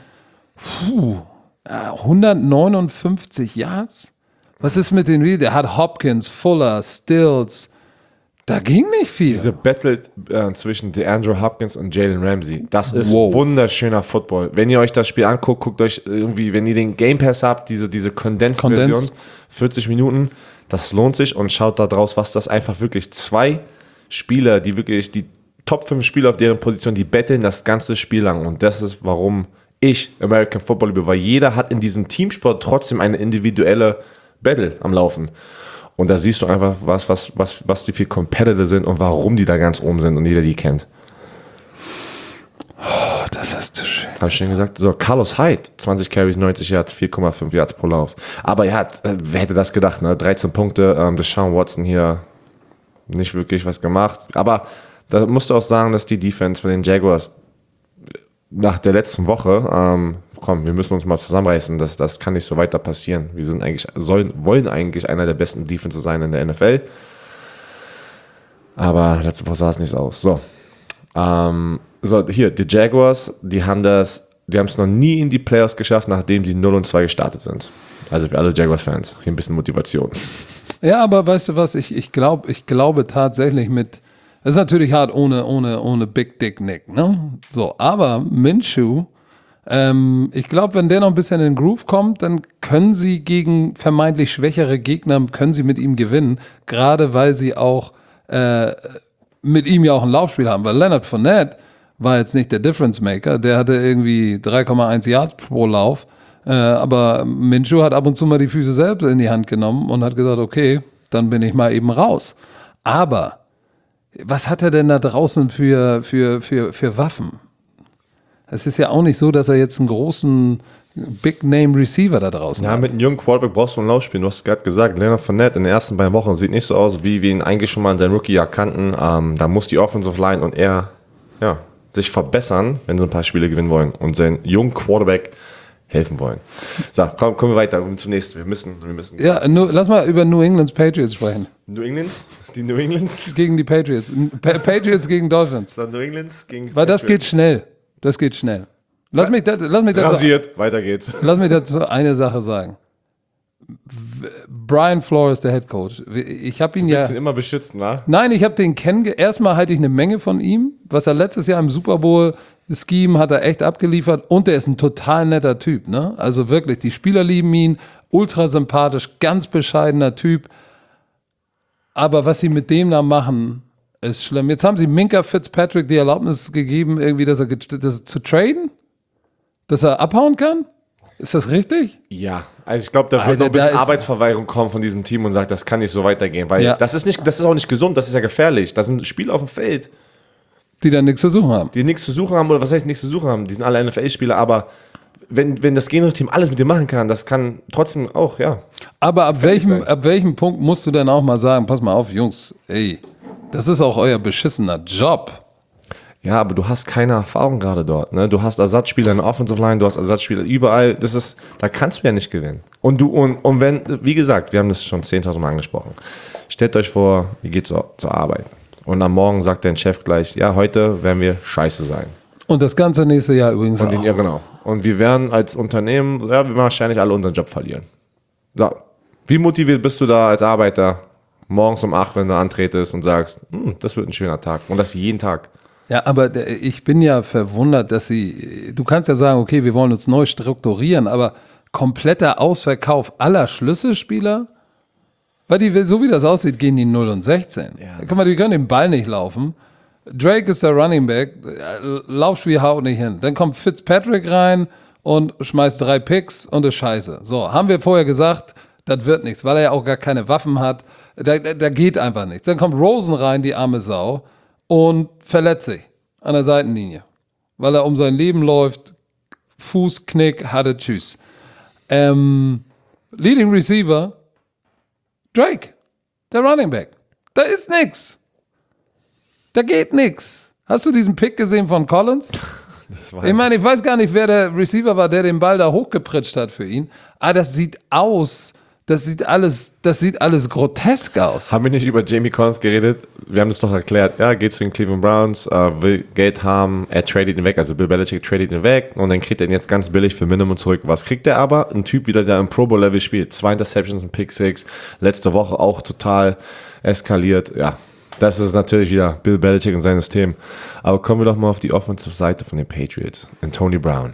159 Yards? Was ist mit den Reed? Der hat Hopkins, Fuller, Stills. Da ging nicht viel. Diese Battle zwischen DeAndre Hopkins und Jalen Ramsey, das ist wunderschöner Football. Wenn ihr euch das Spiel anguckt, guckt euch irgendwie, wenn ihr den Game Pass habt, diese Condensed-Version, 40 Minuten, das lohnt sich und schaut da draus, was das einfach wirklich 2 Spieler, die wirklich die Top 5 Spieler auf deren Position, die betteln das ganze Spiel lang. Und das ist, warum ich American Football liebe, weil jeder hat in diesem Teamsport trotzdem eine individuelle Battle am Laufen. Und da siehst du einfach, was die für Competitor sind und warum die da ganz oben sind und jeder die kennt. Oh, das hast du schön. Hab ich schon gesagt. So, Carlos Hyde, 20 Carries, 90 Yards, 4,5 Yards pro Lauf. Aber ja, wer hätte das gedacht, ne? 13 Punkte, Deshaun Watson hier nicht wirklich was gemacht. Aber da musst du auch sagen, dass die Defense von den Jaguars nach der letzten Woche, wir müssen uns mal zusammenreißen, das kann nicht so weiter passieren. Wir sind wollen eigentlich einer der besten Defenses sein in der NFL. Aber letzte Woche sah es nicht so aus. So, hier, die Jaguars, die haben es noch nie in die Playoffs geschafft, nachdem sie 0-2 gestartet sind. Also für alle Jaguars-Fans, hier ein bisschen Motivation. Ja, aber weißt du was, ich glaube tatsächlich es ist natürlich hart ohne Big Dick Nick, ne? So, aber Minshew, ich glaube, wenn der noch ein bisschen in den Groove kommt, dann können sie gegen vermeintlich schwächere Gegner, können sie mit ihm gewinnen, gerade weil sie auch mit ihm ja auch ein Laufspiel haben, weil Leonard Fournette war jetzt nicht der Difference Maker, der hatte irgendwie 3,1 Yards pro Lauf, aber Minshew hat ab und zu mal die Füße selbst in die Hand genommen und hat gesagt, okay, dann bin ich mal eben raus. Aber was hat er denn da draußen für Waffen? Es ist ja auch nicht so, dass er jetzt einen großen Big-Name-Receiver da draußen hat. Ja, mit einem jungen Quarterback brauchst du ein Laufspiel. Du hast es gerade gesagt, Leonard Fournette in den ersten beiden Wochen sieht nicht so aus, wie wir ihn eigentlich schon mal in seinem Rookie-Jahr kannten. Da muss die Offensive Line und er sich verbessern, wenn sie ein paar Spiele gewinnen wollen und seinen jungen Quarterback helfen wollen. So, kommen wir weiter zum nächsten. Wir müssen. Ja, lass mal über New England's Patriots sprechen. New Englands? Die New Englands? Gegen die Patriots. Patriots gegen Dolphins. New Englands gegen Weil das geht schnell. Lass mich dazu, weiter geht's. Lass mich dazu eine Sache sagen. Brian Flores, der Head Coach. Ich habe ihn du willst ihn immer beschützen, wa? Nein, ich habe den erstmal halte ich eine Menge von ihm. Was er letztes Jahr im Super Bowl Scheme hat er echt abgeliefert und er ist ein total netter Typ, ne? Also wirklich, die Spieler lieben ihn, ultra sympathisch, ganz bescheidener Typ. Aber was sie mit dem da machen, Ist schlimm. Jetzt haben sie Minka Fitzpatrick die Erlaubnis gegeben, irgendwie, das zu traden? Dass er abhauen kann? Ist das richtig? Ja, also ich glaube, da wird noch ein bisschen Arbeitsverweigerung kommen von diesem Team und sagt, das kann nicht so weitergehen, weil das ist auch nicht gesund, das ist ja gefährlich. Das sind Spieler auf dem Feld. Die dann nichts zu suchen haben. Die nichts zu suchen haben, oder was heißt nichts zu suchen haben? Die sind alle NFL-Spieler, aber wenn das Gegnerische-Team alles mit dir machen kann, das kann trotzdem auch, ja. Aber ab welchem Punkt musst du dann auch mal sagen, pass mal auf, Jungs, ey, das ist auch euer beschissener Job. Ja, aber du hast keine Erfahrung gerade dort. Ne? Du hast Ersatzspieler in der Offensive Line, du hast Ersatzspieler überall. Da kannst du ja nicht gewinnen. Und wenn, wie gesagt, wir haben das schon 10.000 Mal angesprochen. Stellt euch vor, ihr geht zur Arbeit. Und am Morgen sagt dein Chef gleich, ja, heute werden wir scheiße sein. Und das ganze nächste Jahr übrigens auch. Ja, genau. Und wir werden als Unternehmen, wir werden wahrscheinlich alle unseren Job verlieren. So. Wie motiviert bist du da als Arbeiter, morgens um 8, wenn du antretest und sagst, das wird ein schöner Tag. Und das jeden Tag. Ja, aber ich bin ja verwundert, dass du kannst ja sagen, okay, wir wollen uns neu strukturieren, aber kompletter Ausverkauf aller Schlüsselspieler, weil so wie das aussieht, gehen die 0 und 16. Ja, guck mal, die können den Ball nicht laufen. Drake ist der Running Back, Laufspiel haut nicht hin. Dann kommt Fitzpatrick rein und schmeißt 3 Picks und ist scheiße. So, haben wir vorher gesagt, das wird nichts, weil er ja auch gar keine Waffen hat. Da geht einfach nichts. Dann kommt Rosen rein, die arme Sau, und verletzt sich an der Seitenlinie, weil er um sein Leben läuft, Fußknick, hatte Tschüss. Leading Receiver, Drake, der Running Back. Da ist nix. Da geht nix. Hast du diesen Pick gesehen von Collins? Ich meine, ich weiß gar nicht, wer der Receiver war, der den Ball da hochgepritscht hat für ihn. Aber das sieht aus. Das sieht alles grotesk aus. Haben wir nicht über Jamie Collins geredet? Wir haben das doch erklärt. Ja, geht zu den Cleveland Browns, will Geld haben, er tradet ihn weg, also Bill Belichick tradet ihn weg und dann kriegt er ihn jetzt ganz billig für Minimum zurück. Was kriegt er aber? Ein Typ wieder, der im Pro Bowl Level spielt. 2 Interceptions, ein Pick 6, letzte Woche auch total eskaliert. Ja, das ist natürlich wieder Bill Belichick und sein System. Aber kommen wir doch mal auf die Offensive Seite von den Patriots. Und Tony Brown.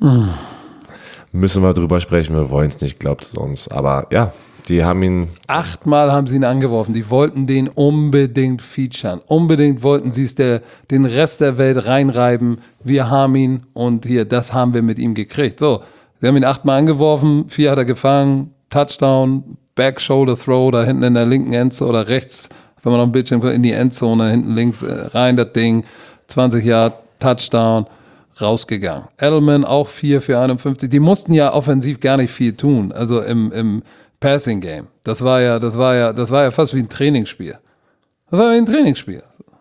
Müssen wir drüber sprechen, wir wollen es nicht, glaubt es uns. Aber ja, die haben ihn... 8-mal haben sie ihn angeworfen. Die wollten den unbedingt featuren. Unbedingt wollten sie es den Rest der Welt reinreiben. Wir haben ihn und hier, das haben wir mit ihm gekriegt. So, sie haben ihn 8-mal angeworfen, 4 hat er gefangen, Touchdown, Back Shoulder Throw, da hinten in der linken Endzone oder rechts, wenn man noch ein Bildschirm guckt, in die Endzone, hinten links rein das Ding, 20 Yard, Touchdown. Rausgegangen. Edelman auch 4 für 51. Die mussten ja offensiv gar nicht viel tun, also im Passing Game. Das war ja fast wie ein Trainingsspiel. Das war wie ein Trainingsspiel.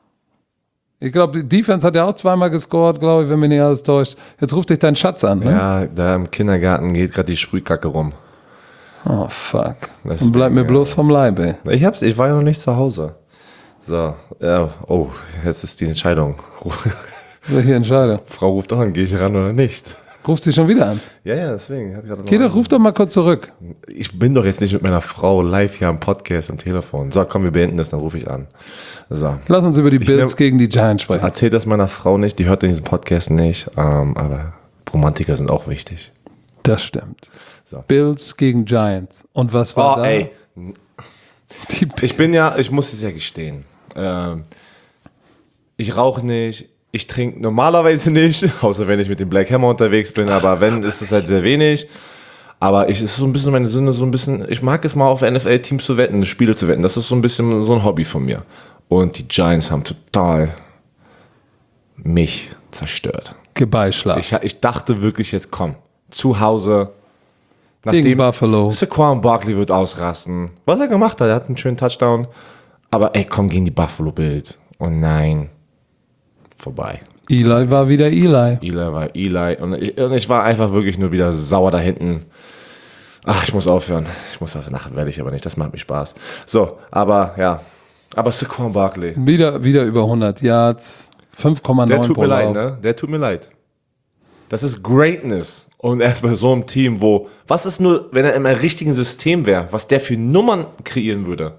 Ich glaube, die Defense hat ja auch 2-mal gescored, glaube ich, wenn mich nicht alles täuscht. Jetzt ruft dich dein Schatz an, ne? Ja, da im Kindergarten geht gerade die Sprühkacke rum. Oh, fuck. Und bleibt mir bloß vom Leib, ey. Ich war ja noch nicht zu Hause. So, ja, oh, jetzt ist die Entscheidung. Welche Entscheidung? Frau ruft doch an, gehe ich ran oder nicht? Ruft sie schon wieder an? Ja, deswegen. Okay, doch, ruf doch mal kurz zurück. Ich bin doch jetzt nicht mit meiner Frau live hier am Podcast, am Telefon. So, komm, wir beenden das, dann rufe ich an. So. Lass uns über die Bills gegen die Giants sprechen. Erzähl das meiner Frau nicht, die hört in diesem Podcast nicht, aber Romantiker sind auch wichtig. Das stimmt. So. Bills gegen Giants. Und was war da? Ey. Ich muss es ja gestehen. Ich rauche nicht. Ich trinke normalerweise nicht, außer wenn ich mit dem Black Hammer unterwegs bin, aber wenn, ist es halt sehr wenig. Aber es ist so ein bisschen meine Sünde, ich mag es mal auf NFL-Teams zu wetten, Spiele zu wetten. Das ist so ein bisschen so ein Hobby von mir. Und die Giants haben total mich zerstört. Gebeischlag. Ich dachte wirklich jetzt, komm, zu Hause. Gegen Buffalo. Saquon Barkley wird ausrasten. Was er gemacht hat, er hat einen schönen Touchdown. Aber ey, komm, gegen die Buffalo Bills. Und nein. Vorbei. Eli war wieder Eli. Eli war Eli. Und ich war einfach wirklich nur wieder sauer da hinten. Ach, ich muss aufhören. Nachher werde ich aber nicht. Das macht mir Spaß. So, aber ja. Aber Saquon Barkley. Wieder über 100 Yards. 5,9 Der tut mir leid, ne? Der tut mir leid. Das ist Greatness. Und erst bei so einem Team, was ist nur, wenn er im richtigen System wäre, was der für Nummern kreieren würde?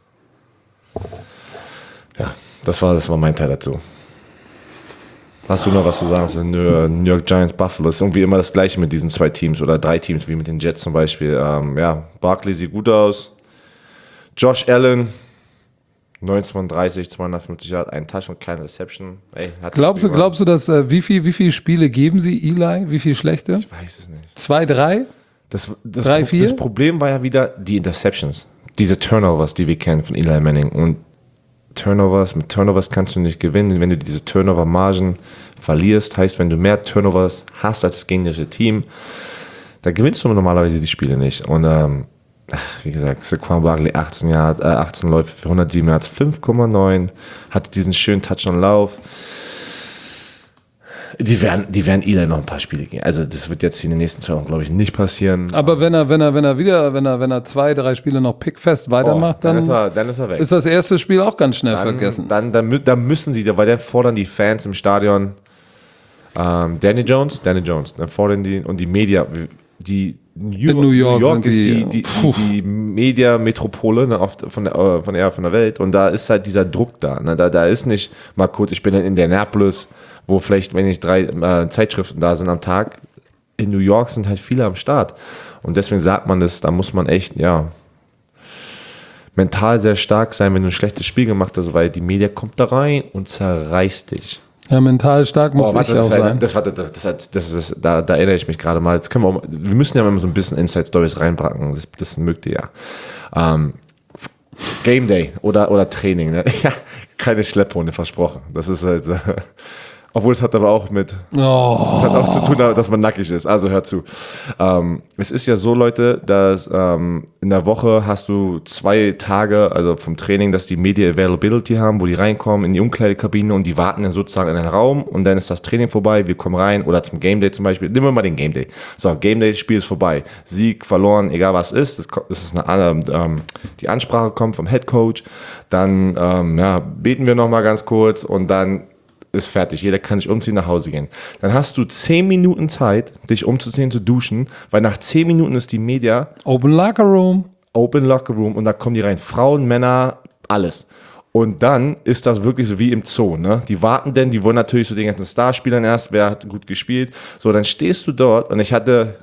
Ja, das war mein Teil dazu. Hast du noch was zu sagen zu New York Giants, Buffalo? Das ist irgendwie immer das Gleiche mit diesen 2 Teams oder 3 Teams, wie mit den Jets zum Beispiel. Ja, Barkley sieht gut aus. Josh Allen, 932, 250 Yard, ein Touchdown, keine Reception. Ey, Glaubst du, dass wie viele Spiele geben sie Eli? Wie viele schlechte? Ich weiß es nicht. 2, 3? 3, 4? Das Problem war ja wieder die Interceptions. Diese Turnovers, die wir kennen von Eli Manning. Und mit Turnovers kannst du nicht gewinnen. Wenn du diese Turnover-Margen verlierst, heißt, wenn du mehr Turnovers hast als das gegnerische Team, da gewinnst du normalerweise die Spiele nicht. Und wie gesagt, Saquon Barkley 18 Läufe für 107 Yards, 5,9, hatte diesen schönen Touchdown-Lauf. Die werden Eli noch ein paar Spiele gehen. Also das wird jetzt in den nächsten 2 Wochen, glaube ich, nicht passieren. Aber wenn er 2, 3 Spiele noch pickfest weitermacht, dann ist er weg. Ist das erste Spiel auch ganz schnell vergessen. Dann müssen sie, weil dann fordern die Fans im Stadion Danny Jones, dann fordern die und die Media, die New York ist die Media-Metropole, ne, von der Welt, und da ist halt dieser Druck da. Ne, da ist nicht mal kurz, ich bin in Indianapolis, wo vielleicht, wenn nicht 3 Zeitschriften da sind am Tag, in New York sind halt viele am Start. Und deswegen sagt man das, da muss man echt, mental sehr stark sein, wenn du ein schlechtes Spiel gemacht hast, weil die Media kommt da rein und zerreißt dich. Ja, mental stark muss ich auch sein. Da erinnere ich mich gerade mal. Wir müssen ja immer so ein bisschen Inside-Stories reinbracken. Das mögt ihr ja. Game Day oder Training. Ne? Ja, keine Schlepphunde, versprochen. Das ist halt... Obwohl es hat aber auch es hat auch zu tun, dass man nackig ist. Also hör zu. Es ist ja so, Leute, dass in der Woche hast du 2 Tage, also vom Training, dass die Media Availability haben, wo die reinkommen in die Umkleidekabine und die warten dann sozusagen in einen Raum und dann ist das Training vorbei, wir kommen rein oder zum Game Day zum Beispiel. Nehmen wir mal den Game Day. So, Game Day, Spiel ist vorbei. Sieg, verloren, egal was ist. Das ist die Ansprache kommt vom Head Coach. Dann beten wir nochmal ganz kurz und dann ist fertig. Jeder kann sich umziehen, nach Hause gehen. Dann hast du 10 Minuten Zeit, dich umzuziehen, zu duschen, weil nach 10 Minuten ist die Media Open Locker Room und da kommen die rein. Frauen, Männer, alles. Und dann ist das wirklich so wie im Zoo, ne? Die warten denn, die wollen natürlich so den ganzen Starspielern erst, wer hat gut gespielt. So, dann stehst du dort und ich hatte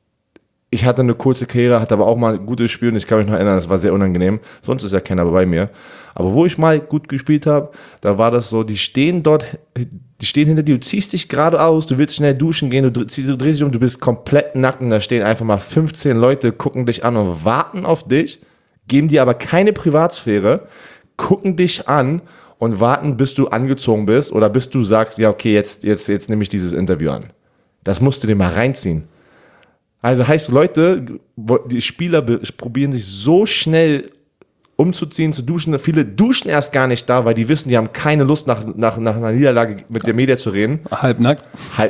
eine kurze Karriere, hatte aber auch mal ein gutes Spiel und ich kann mich noch erinnern, das war sehr unangenehm. Sonst ist ja keiner bei mir. Aber wo ich mal gut gespielt habe, da war das so, die stehen hinter dir, du ziehst dich geradeaus, du willst schnell duschen gehen, du drehst dich um, du bist komplett nackt und da stehen einfach mal 15 Leute, gucken dich an und warten auf dich, geben dir aber keine Privatsphäre, gucken dich an und warten, bis du angezogen bist oder bis du sagst, ja okay, jetzt nehme ich dieses Interview an. Das musst du dir mal reinziehen. Also heißt, Leute, die Spieler probieren sich so schnell umzuziehen, zu duschen. Viele duschen erst gar nicht da, weil die wissen, die haben keine Lust, nach einer Niederlage mit der Media zu reden. Halbnackt.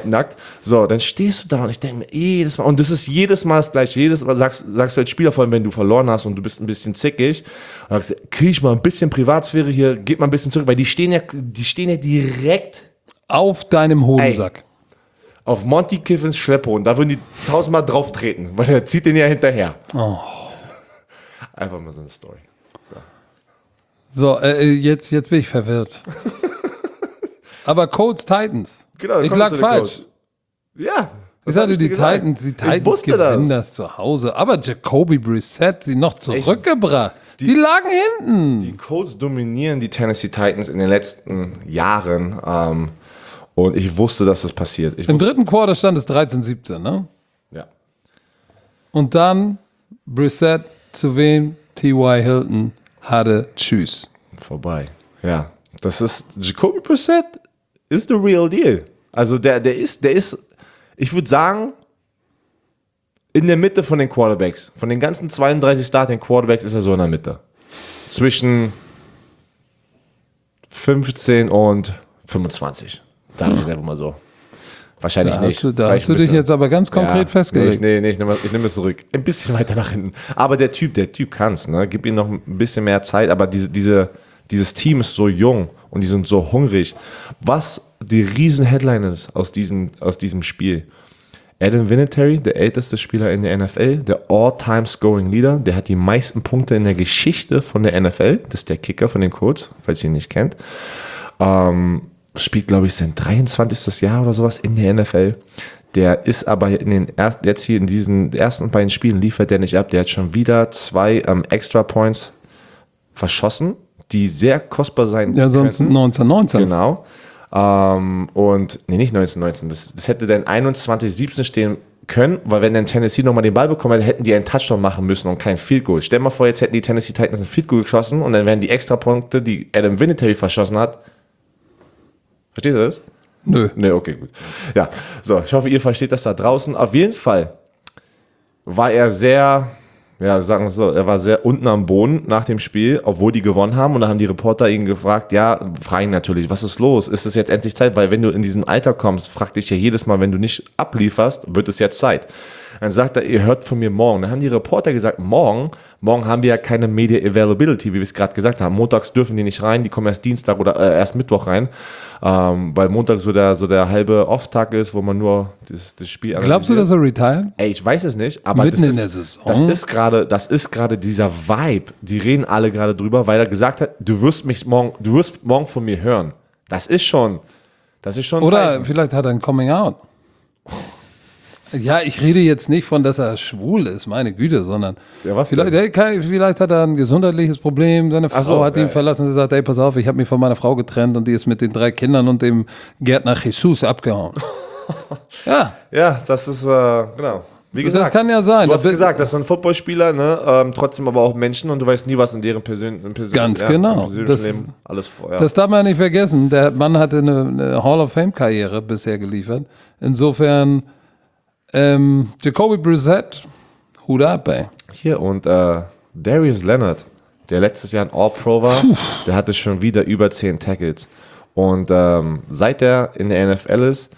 So, dann stehst du da und ich denke mir, jedes Mal, und das ist jedes Mal das Gleiche. Jedes Mal sagst du als Spieler, vor allem wenn du verloren hast und du bist ein bisschen zickig, und sagst, krieg ich mal ein bisschen Privatsphäre hier, gib mal ein bisschen zurück, weil die stehen ja direkt auf deinem Hodensack. Auf Monty Kiffins Schlepphund, da würden die 1000-mal drauf treten, weil der zieht den ja hinterher. Oh. Einfach mal so eine Story. So, jetzt bin ich verwirrt. Aber Colts Titans. Genau, ich lag falsch. Ja. Ich sagte, die Titans gewinnen das zu Hause. Aber Jacoby Brissett sie noch zurückgebracht. Die lagen hinten. Die Colts dominieren die Tennessee Titans in den letzten Jahren. Und ich wusste, dass das passiert. Im dritten Quarter stand es 13-17, ne? Ja. Und dann Brissett zu wem? T.Y. Hilton hatte tschüss. Vorbei. Ja. Das ist, Jacoby Brissett ist the real deal. Also der ist, ich würde sagen, in der Mitte von den Quarterbacks. Von den ganzen 32 Starting Quarterbacks ist er so in der Mitte. Zwischen 15 und 25. Sag ich einfach mal so. Wahrscheinlich nicht. Da hast du dich jetzt aber ganz konkret festgelegt. Nee, ich nehme es zurück. Ein bisschen weiter nach hinten. Aber der Typ kann's, ne? Gib ihm noch ein bisschen mehr Zeit, aber dieses Team ist so jung und die sind so hungrig. Was die riesen Headline ist aus diesem Spiel. Adam Vinatieri, der älteste Spieler in der NFL, der All-Time-Scoring-Leader, der hat die meisten Punkte in der Geschichte von der NFL. Das ist der Kicker von den Colts, falls ihr ihn nicht kennt. Spielt, glaube ich, sein 23. Jahr oder sowas in der NFL. Der ist aber in diesen ersten beiden Spielen liefert der nicht ab. Der hat schon wieder 2 Extra Points verschossen. die sehr kostbar sein Ja, sonst könnten. 1919. Genau. Und, nee, nicht 1919. Das hätte dann 21-17 stehen können, weil wenn dann Tennessee nochmal den Ball bekommen hätte, hätten die einen Touchdown machen müssen und kein Field Goal. Stell dir mal vor, jetzt hätten die Tennessee Titans ein Field Goal geschossen und dann wären die Extrapunkte, die Adam Vinatieri verschossen hat. Verstehst du das? Nö. Nee, okay, gut. Ja, so, ich hoffe, ihr versteht das da draußen. Auf jeden Fall war er sehr, ja, sagen wir so, er war sehr unten am Boden nach dem Spiel, obwohl die gewonnen haben. Und da haben die Reporter ihn gefragt, fragen natürlich, was ist los? Ist es jetzt endlich Zeit? Weil wenn du in diesem Alter kommst, frag dich ja jedes Mal, wenn du nicht ablieferst, wird es jetzt Zeit. Dann sagt er, ihr hört von mir morgen. Dann haben die Reporter gesagt, morgen haben wir ja keine Media Availability, wie wir es gerade gesagt haben. Montags dürfen die nicht rein, die kommen erst Dienstag oder erst Mittwoch rein, weil Montag so der halbe Off-Tag ist, wo man nur das Spiel analysiert. Glaubst du, dass er retired? Ey, ich weiß es nicht, aber Mitten in der Saison. Das ist gerade dieser Vibe, die reden alle gerade drüber, weil er gesagt hat, du wirst morgen von mir hören. Das ist schon Oder Zeichen. vielleicht hat er ein Coming Out. Ja, ich rede jetzt nicht von, dass er schwul ist, meine Güte, sondern Ja, was vielleicht hat er ein gesundheitliches Problem, seine Frau hat ihn verlassen, sie sagt, ey, pass auf, ich habe mich von meiner Frau getrennt und die ist mit den 3 Kindern und dem Gärtner Jesus abgehauen. Ja. Ja, das ist, genau. Wie gesagt, das kann ja sein. Du hast gesagt, das sind Footballspieler, ne? Trotzdem aber auch Menschen und du weißt nie, was in deren persönlichen genau. Leben alles vor. Ja. Das darf man nicht vergessen. Der Mann hatte eine Hall of Fame-Karriere bisher geliefert. Insofern Jacoby Brissett, Hut ab, ey. Hier und Darius Leonard, der letztes Jahr ein All-Pro war, der hatte schon wieder über 10 Tackles. Und seit er in der NFL ist,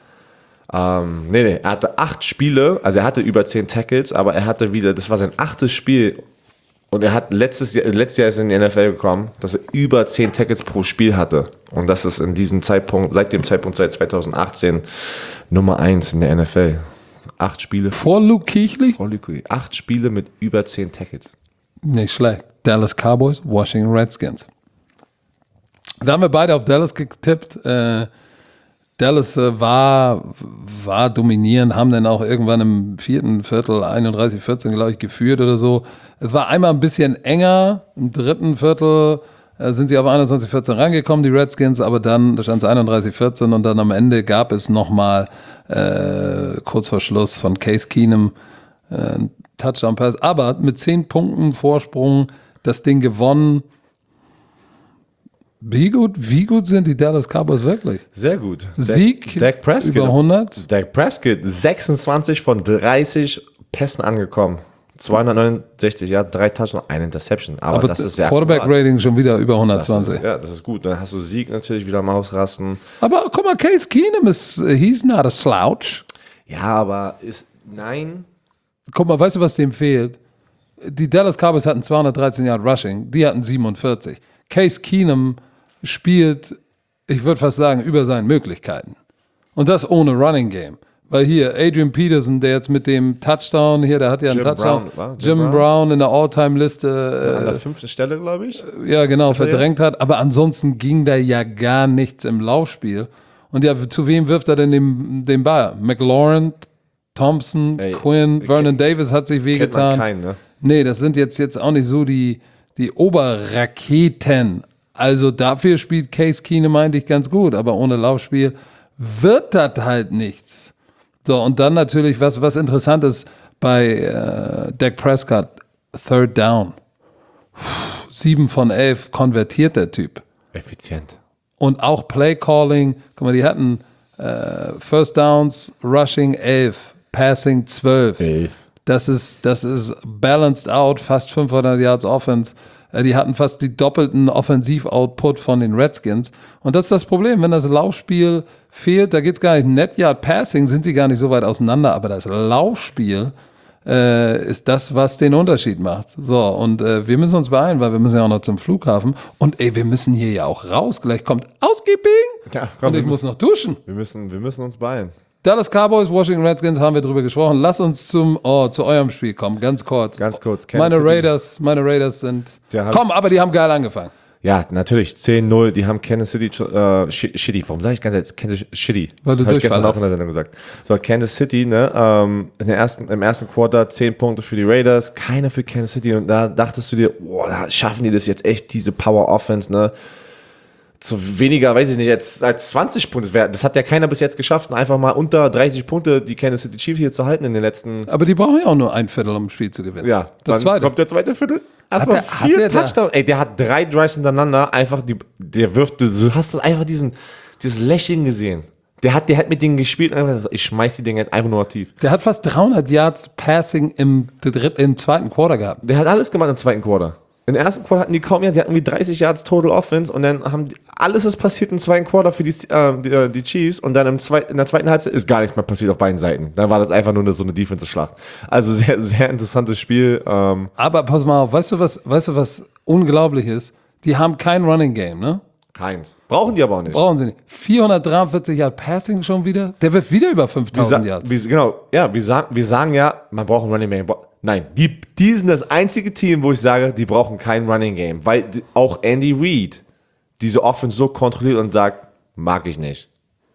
er hatte 8 Spiele, also er hatte über 10 Tackles, aber er hatte wieder, das war sein 8. Spiel und er hat letztes Jahr ist in die NFL gekommen, dass er über 10 Tackles pro Spiel hatte. Und das ist seit dem Zeitpunkt seit 2018 Nummer 1 in der NFL. 8 Spiele. Vor Luke Kuechly? 8 Spiele mit über 10 Tackles. Nicht schlecht. Dallas Cowboys, Washington Redskins. Da haben wir beide auf Dallas getippt. Dallas war dominierend, haben dann auch irgendwann im 4. Viertel 31-14, glaube ich, geführt oder so. Es war einmal ein bisschen enger. Im 3. Viertel sind sie auf 21-14 rangekommen, die Redskins, aber dann stand es 31-14 und dann am Ende gab es nochmal kurz vor Schluss von Case Keenum einen Touchdown-Pass, aber mit 10 Punkten Vorsprung das Ding gewonnen. Wie gut sind die Dallas Cowboys wirklich? Sehr gut. Sieg Dak Prescott, über 100. Dak Prescott, 26 von 30 Pässen angekommen. 269, 3 Touchdowns, 1 Interception. Aber das ist sehr Quarterback-Rating schon wieder über 120. Das ist gut. Dann hast du Sieg natürlich wieder am Ausrasten. Aber guck mal, Case Keenum he's not a slouch. Ja, aber nein. Guck mal, weißt du, was dem fehlt? Die Dallas Cowboys hatten 213 Yard Rushing, die hatten 47. Case Keenum spielt, ich würde fast sagen, über seinen Möglichkeiten. Und das ohne Running Game. Weil hier, Adrian Peterson, der jetzt mit dem Touchdown hier, der hat ja einen Touchdown. Jim Brown in der All-Time-Liste. An der 5. Stelle, glaube ich. Ja, genau, verdrängt hat. Aber ansonsten ging da ja gar nichts im Laufspiel. Und ja, zu wem wirft er denn den Ball? McLaurin, Thompson, Quinn, Vernon Davis hat sich wehgetan. Kennt man keinen, ne? Nee, das sind jetzt auch nicht so die Oberraketen. Also dafür spielt Case Keenum eigentlich ganz gut, aber ohne Laufspiel wird das halt nichts. So, und dann natürlich, was interessant ist bei Dak Prescott, Third Down. 7 von 11 konvertiert der Typ. Effizient. Und auch Play Calling, guck mal, die hatten First Downs, Rushing 11, Passing 12. 11. Das ist balanced out, fast 500 Yards Offense. Die hatten fast die doppelten Offensiv-Output von den Redskins. Und das ist das Problem, wenn das Laufspiel fehlt, da geht es gar nicht. Net Yard Passing sind sie gar nicht so weit auseinander, aber das Laufspiel ist das, was den Unterschied macht. So, und wir müssen uns beeilen, weil wir müssen ja auch noch zum Flughafen. Und wir müssen hier ja auch raus. Gleich kommt Housekeeping und ich muss noch duschen. Wir müssen uns beeilen. Dallas Cowboys, Washington Redskins, haben wir drüber gesprochen. Lass uns zu eurem Spiel kommen, ganz kurz. Ganz kurz. Meine Raiders sind... aber die haben geil angefangen. Ja, natürlich, 10-0, die haben Kansas City, Shitty, warum sage ich ganz jetzt Kansas Shitty? Weil du Habe ich gestern auch durchfallerst. in der Sendung gesagt. So, Kansas City, ne, im ersten Quarter 10 Punkte für die Raiders, keiner für Kansas City und da dachtest du dir, boah, da schaffen die das jetzt echt, diese Power-Offense, ne, zu weniger, weiß ich nicht, jetzt als 20 Punkte, das hat ja keiner bis jetzt geschafft, einfach mal unter 30 Punkte die Kansas City Chiefs hier zu halten in den letzten, Aber die brauchen ja auch nur ein Viertel, um ein Spiel zu gewinnen. ja, Das dann zweite. kommt der zweite Viertel. Hat Erstmal der 4 da- Touchdowns. Ey, der hat 3 Drives hintereinander. Einfach, der wirft, du hast das einfach dieses Lächeln gesehen. Der hat mit denen gespielt und einfach gesagt, ich schmeiß die Dinger jetzt einfach nur tief. Der hat fast 300 Yards Passing im zweiten Quarter gehabt. Der hat alles gemacht im zweiten Quarter. Im ersten Quarter hatten die kaum mehr, die hatten irgendwie 30 Yards Total Offense und dann alles ist passiert im zweiten Quarter für die Chiefs und dann in der zweiten Halbzeit ist gar nichts mehr passiert auf beiden Seiten. Dann war das einfach nur so eine Defensive-Schlacht. Also sehr, sehr interessantes Spiel. Aber pass mal auf, weißt du, was unglaublich ist? Die haben kein Running Game, ne? Keins. Brauchen die aber auch nicht. Brauchen sie nicht. 443 Yard Passing schon wieder. Der wirft wieder über 5000 Yards. Wir sagen ja, man braucht ein Running Game. Nein, die sind das einzige Team, wo ich sage, die brauchen kein Running Game. Weil auch Andy Reid diese Offense so kontrolliert und sagt, mag ich nicht.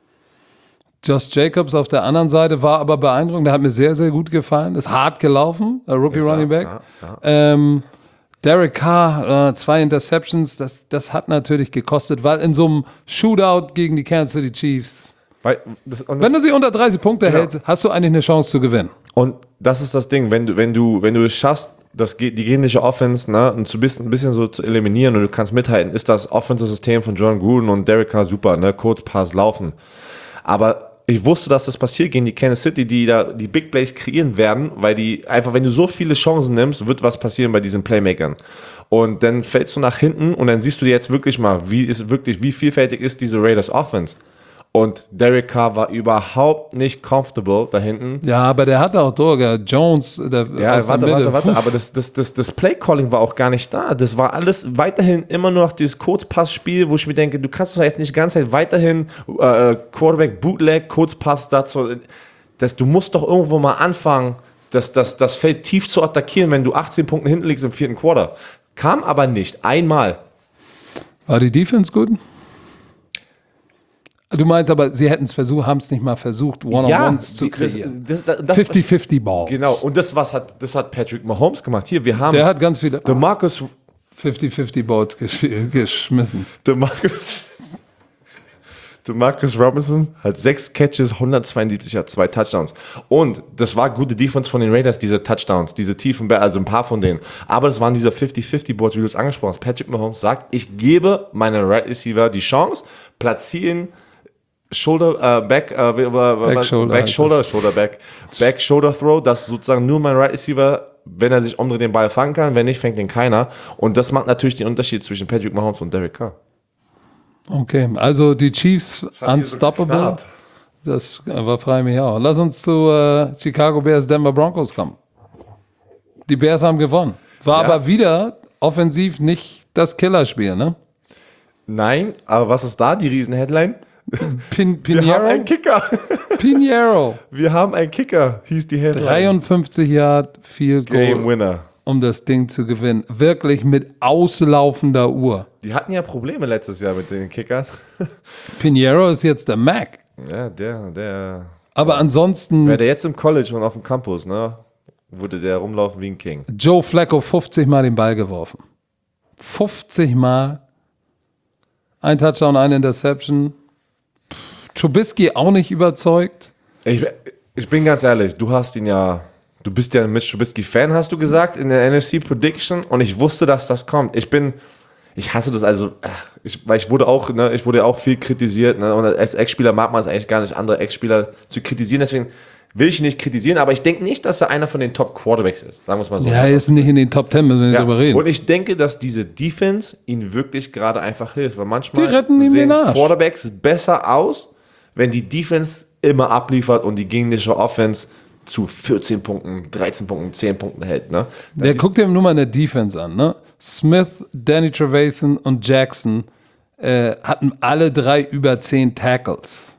Josh Jacobs auf der anderen Seite war aber beeindruckend. Der hat mir sehr, sehr gut gefallen. Ist hart gelaufen, der Rookie Running Back. Ja. Derek Carr, 2 Interceptions. Das hat natürlich gekostet, weil in so einem Shootout gegen die Kansas City Chiefs, wenn du sie unter 30 Punkte hältst, hast du eigentlich eine Chance zu gewinnen. Und das ist das Ding, wenn du es schaffst, die gegnerische Offense, ne, und ein bisschen so zu eliminieren und du kannst mithalten, ist das Offensive-System von John Gruden und Derek Carr super, ne, Kurzpass laufen. Aber ich wusste, dass das passiert gegen die Kansas City, die da die Big Plays kreieren werden, weil die einfach, wenn du so viele Chancen nimmst, wird was passieren bei diesen Playmakern. Und dann fällst du nach hinten und dann siehst du jetzt wirklich mal, wie vielfältig ist diese Raiders Offense. Und Derek Carr war überhaupt nicht comfortable da hinten. Ja, aber der hatte auch Dorga, Jones, Warte, aber das Play-Calling war auch gar nicht da. Das war alles weiterhin immer nur noch dieses Kurzpassspiel, wo ich mir denke, du kannst doch jetzt nicht die ganze Zeit weiterhin Quarterback, Bootleg, Kurzpass dazu. Du musst doch irgendwo mal anfangen, das Feld tief zu attackieren, wenn du 18 Punkte hinten liegst im vierten Quarter. Kam aber nicht, einmal. War die Defense gut? Du meinst aber, sie hätten es versucht, haben es nicht mal versucht, One-on-Ones zu kreieren. 50-50 Balls. Genau, und das hat Patrick Mahomes gemacht. Hier, wir haben Der hat ganz viele DeMarcus 50-50 Balls geschmissen. DeMarcus Robinson hat 6 Catches, 172, hat 2 Touchdowns. Und das war gute Defense von den Raiders, diese Touchdowns, diese tiefen Bälle, also ein paar von denen. Aber das waren diese 50-50 Balls, wie du es angesprochen hast. Patrick Mahomes sagt, ich gebe meinen Right Receiver die Chance, platzieren Back Shoulder Throw, dass sozusagen nur mein Right Receiver, wenn er sich umdreht, den Ball fangen kann, wenn nicht, fängt den keiner. Und das macht natürlich den Unterschied zwischen Patrick Mahomes und Derek Carr. Okay, also die Chiefs unstoppable. Das war frei mich auch. Lass uns zu Chicago Bears, Denver Broncos kommen. Die Bears haben gewonnen. War aber wieder offensiv nicht das Killerspiel, ne? Nein, aber was ist da die Riesen-Headline? Wir haben einen Kicker. Pinheiro. Wir haben einen Kicker, hieß die Headline. 53 Yard Field Goal, Game Winner. um das Ding zu gewinnen. Wirklich mit auslaufender Uhr. Die hatten ja Probleme letztes Jahr mit den Kickern. Pinheiro ist jetzt der Mac. Ja, der. Aber ansonsten Wäre der jetzt im College und auf dem Campus, ne? Würde der rumlaufen wie ein King. Joe Flacco 50 Mal den Ball geworfen. 50 Mal. Ein Touchdown, eine Interception. Trubisky auch nicht überzeugt. Ich bin ganz ehrlich, du bist ja ein Mitch Trubisky-Fan, hast du gesagt, in der NFC Prediction und ich wusste, dass das kommt. Ich hasse das, also, weil ich wurde auch viel kritisiert, ne? Und als Ex-Spieler mag man es eigentlich gar nicht, andere Ex-Spieler zu kritisieren, deswegen will ich ihn nicht kritisieren, aber ich denke nicht, dass er einer von den Top-Quarterbacks ist, sagen wir es mal so. Ja, er ist nicht in den Top 10, müssen wir nicht drüber reden. Und ich denke, dass diese Defense ihn wirklich gerade einfach hilft, weil manchmal Die retten ihm sehen den Arsch. Quarterbacks besser aus, wenn die Defense immer abliefert und die gegnerische Offense zu 14 Punkten, 13 Punkten, 10 Punkten hält. Ne? Guck dir nur mal eine Defense an. Ne? Smith, Danny Trevathan und Jackson hatten alle 3 über 10 Tackles.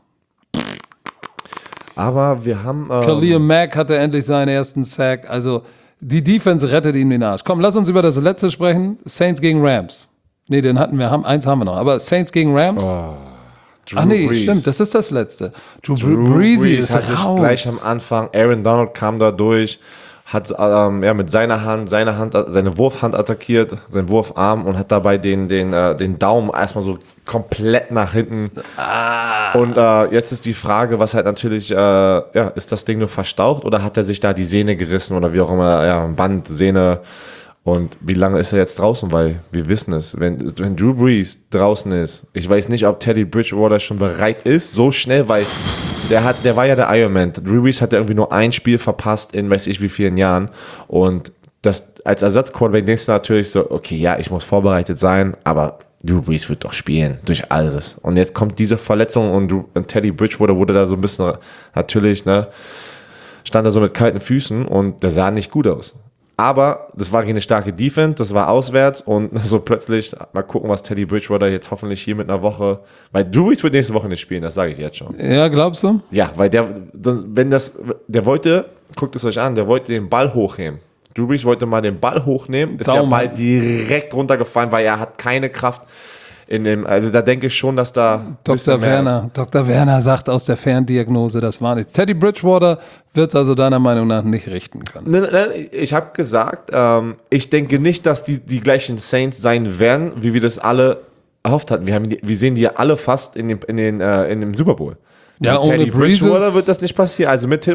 Aber wir haben... Khalil Mack hatte endlich seinen ersten Sack. Also die Defense rettet ihm den Arsch. Komm, lass uns über das letzte sprechen. Saints gegen Rams. Nee, den hatten wir. Eins haben wir noch. Aber Saints gegen Rams. Drew Brees. Stimmt, das ist das Letzte. Drew Brees ist hat sich gleich am Anfang, Aaron Donald kam da durch, hat mit seiner Hand, seine Wurfhand attackiert, seinen Wurfarm und hat dabei den Daumen erstmal so komplett nach hinten. Und jetzt ist die Frage, was halt natürlich, ist das Ding nur verstaucht oder hat er sich da die Sehne gerissen oder wie auch immer, Band, Sehne. Und wie lange ist er jetzt draußen? Weil wir wissen es, wenn Drew Brees draußen ist, ich weiß nicht, ob Teddy Bridgewater schon bereit ist, so schnell, weil der war ja der Ironman. Drew Brees hat ja irgendwie nur ein Spiel verpasst in weiß ich wie vielen Jahren. Und das als Ersatzquarterback denkst du natürlich so, okay, ja, ich muss vorbereitet sein, aber Drew Brees wird doch spielen, durch alles. Und jetzt kommt diese Verletzung und Teddy Bridgewater wurde da so ein bisschen, natürlich, stand da so mit kalten Füßen und der sah nicht gut aus. Aber das war keine starke Defense, das war auswärts und so plötzlich, mal gucken, was Teddy Bridgewater jetzt hoffentlich hier mit einer Woche, weil Drew Brees wird nächste Woche nicht spielen, das sage ich jetzt schon. Ja, glaubst du? Ja, weil der wollte, guckt es euch an, der wollte den Ball hochheben. Drew Brees wollte mal den Ball hochnehmen, ist der Ball direkt runtergefallen, weil er hat keine Kraft also da denke ich schon, dass da Dr. Werner sagt aus der Ferndiagnose, das war nichts. Teddy Bridgewater wird es also deiner Meinung nach nicht richten können. Nein, ich habe gesagt, ich denke nicht, dass die gleichen Saints sein werden, wie wir das alle erhofft hatten. Wir sehen die ja alle fast in dem Super Bowl. Ja, mit ohne Teddy Bridgewater wird das nicht passieren. Also mit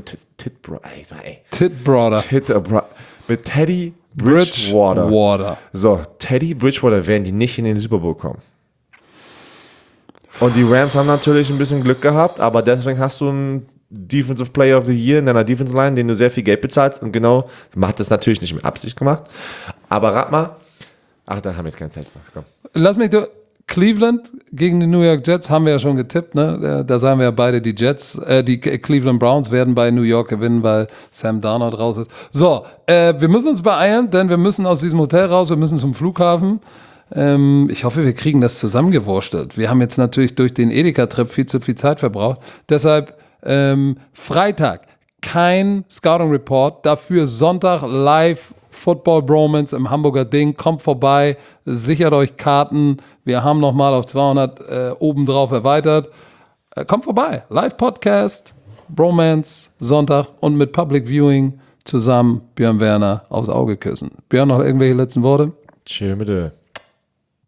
mit Teddy Bridgewater. So, Teddy Bridgewater werden die nicht in den Super Bowl kommen. Und die Rams haben natürlich ein bisschen Glück gehabt, aber deswegen hast du einen Defensive Player of the Year in deiner Defense Line, den du sehr viel Geld bezahlst und genau, man hat das natürlich nicht mit Absicht gemacht. Aber rat mal, da haben wir jetzt keine Zeit für. Komm. Lass mich Cleveland gegen die New York Jets haben wir ja schon getippt, ne? Da sagen wir ja beide, die Cleveland Browns werden bei New York gewinnen, weil Sam Darnold raus ist. So, wir müssen uns beeilen, denn wir müssen aus diesem Hotel raus, wir müssen zum Flughafen. Ich hoffe, wir kriegen das zusammengewurstelt. Wir haben jetzt natürlich durch den Edeka-Trip viel zu viel Zeit verbraucht. Deshalb Freitag kein Scouting Report, dafür Sonntag live Football Bromance im Hamburger Ding. Kommt vorbei, sichert euch Karten. Wir haben nochmal auf 200 obendrauf erweitert. Kommt vorbei, Live-Podcast, Bromance, Sonntag und mit Public Viewing zusammen Björn Werner aufs Auge küssen. Björn, noch irgendwelche letzten Worte? Tschö mit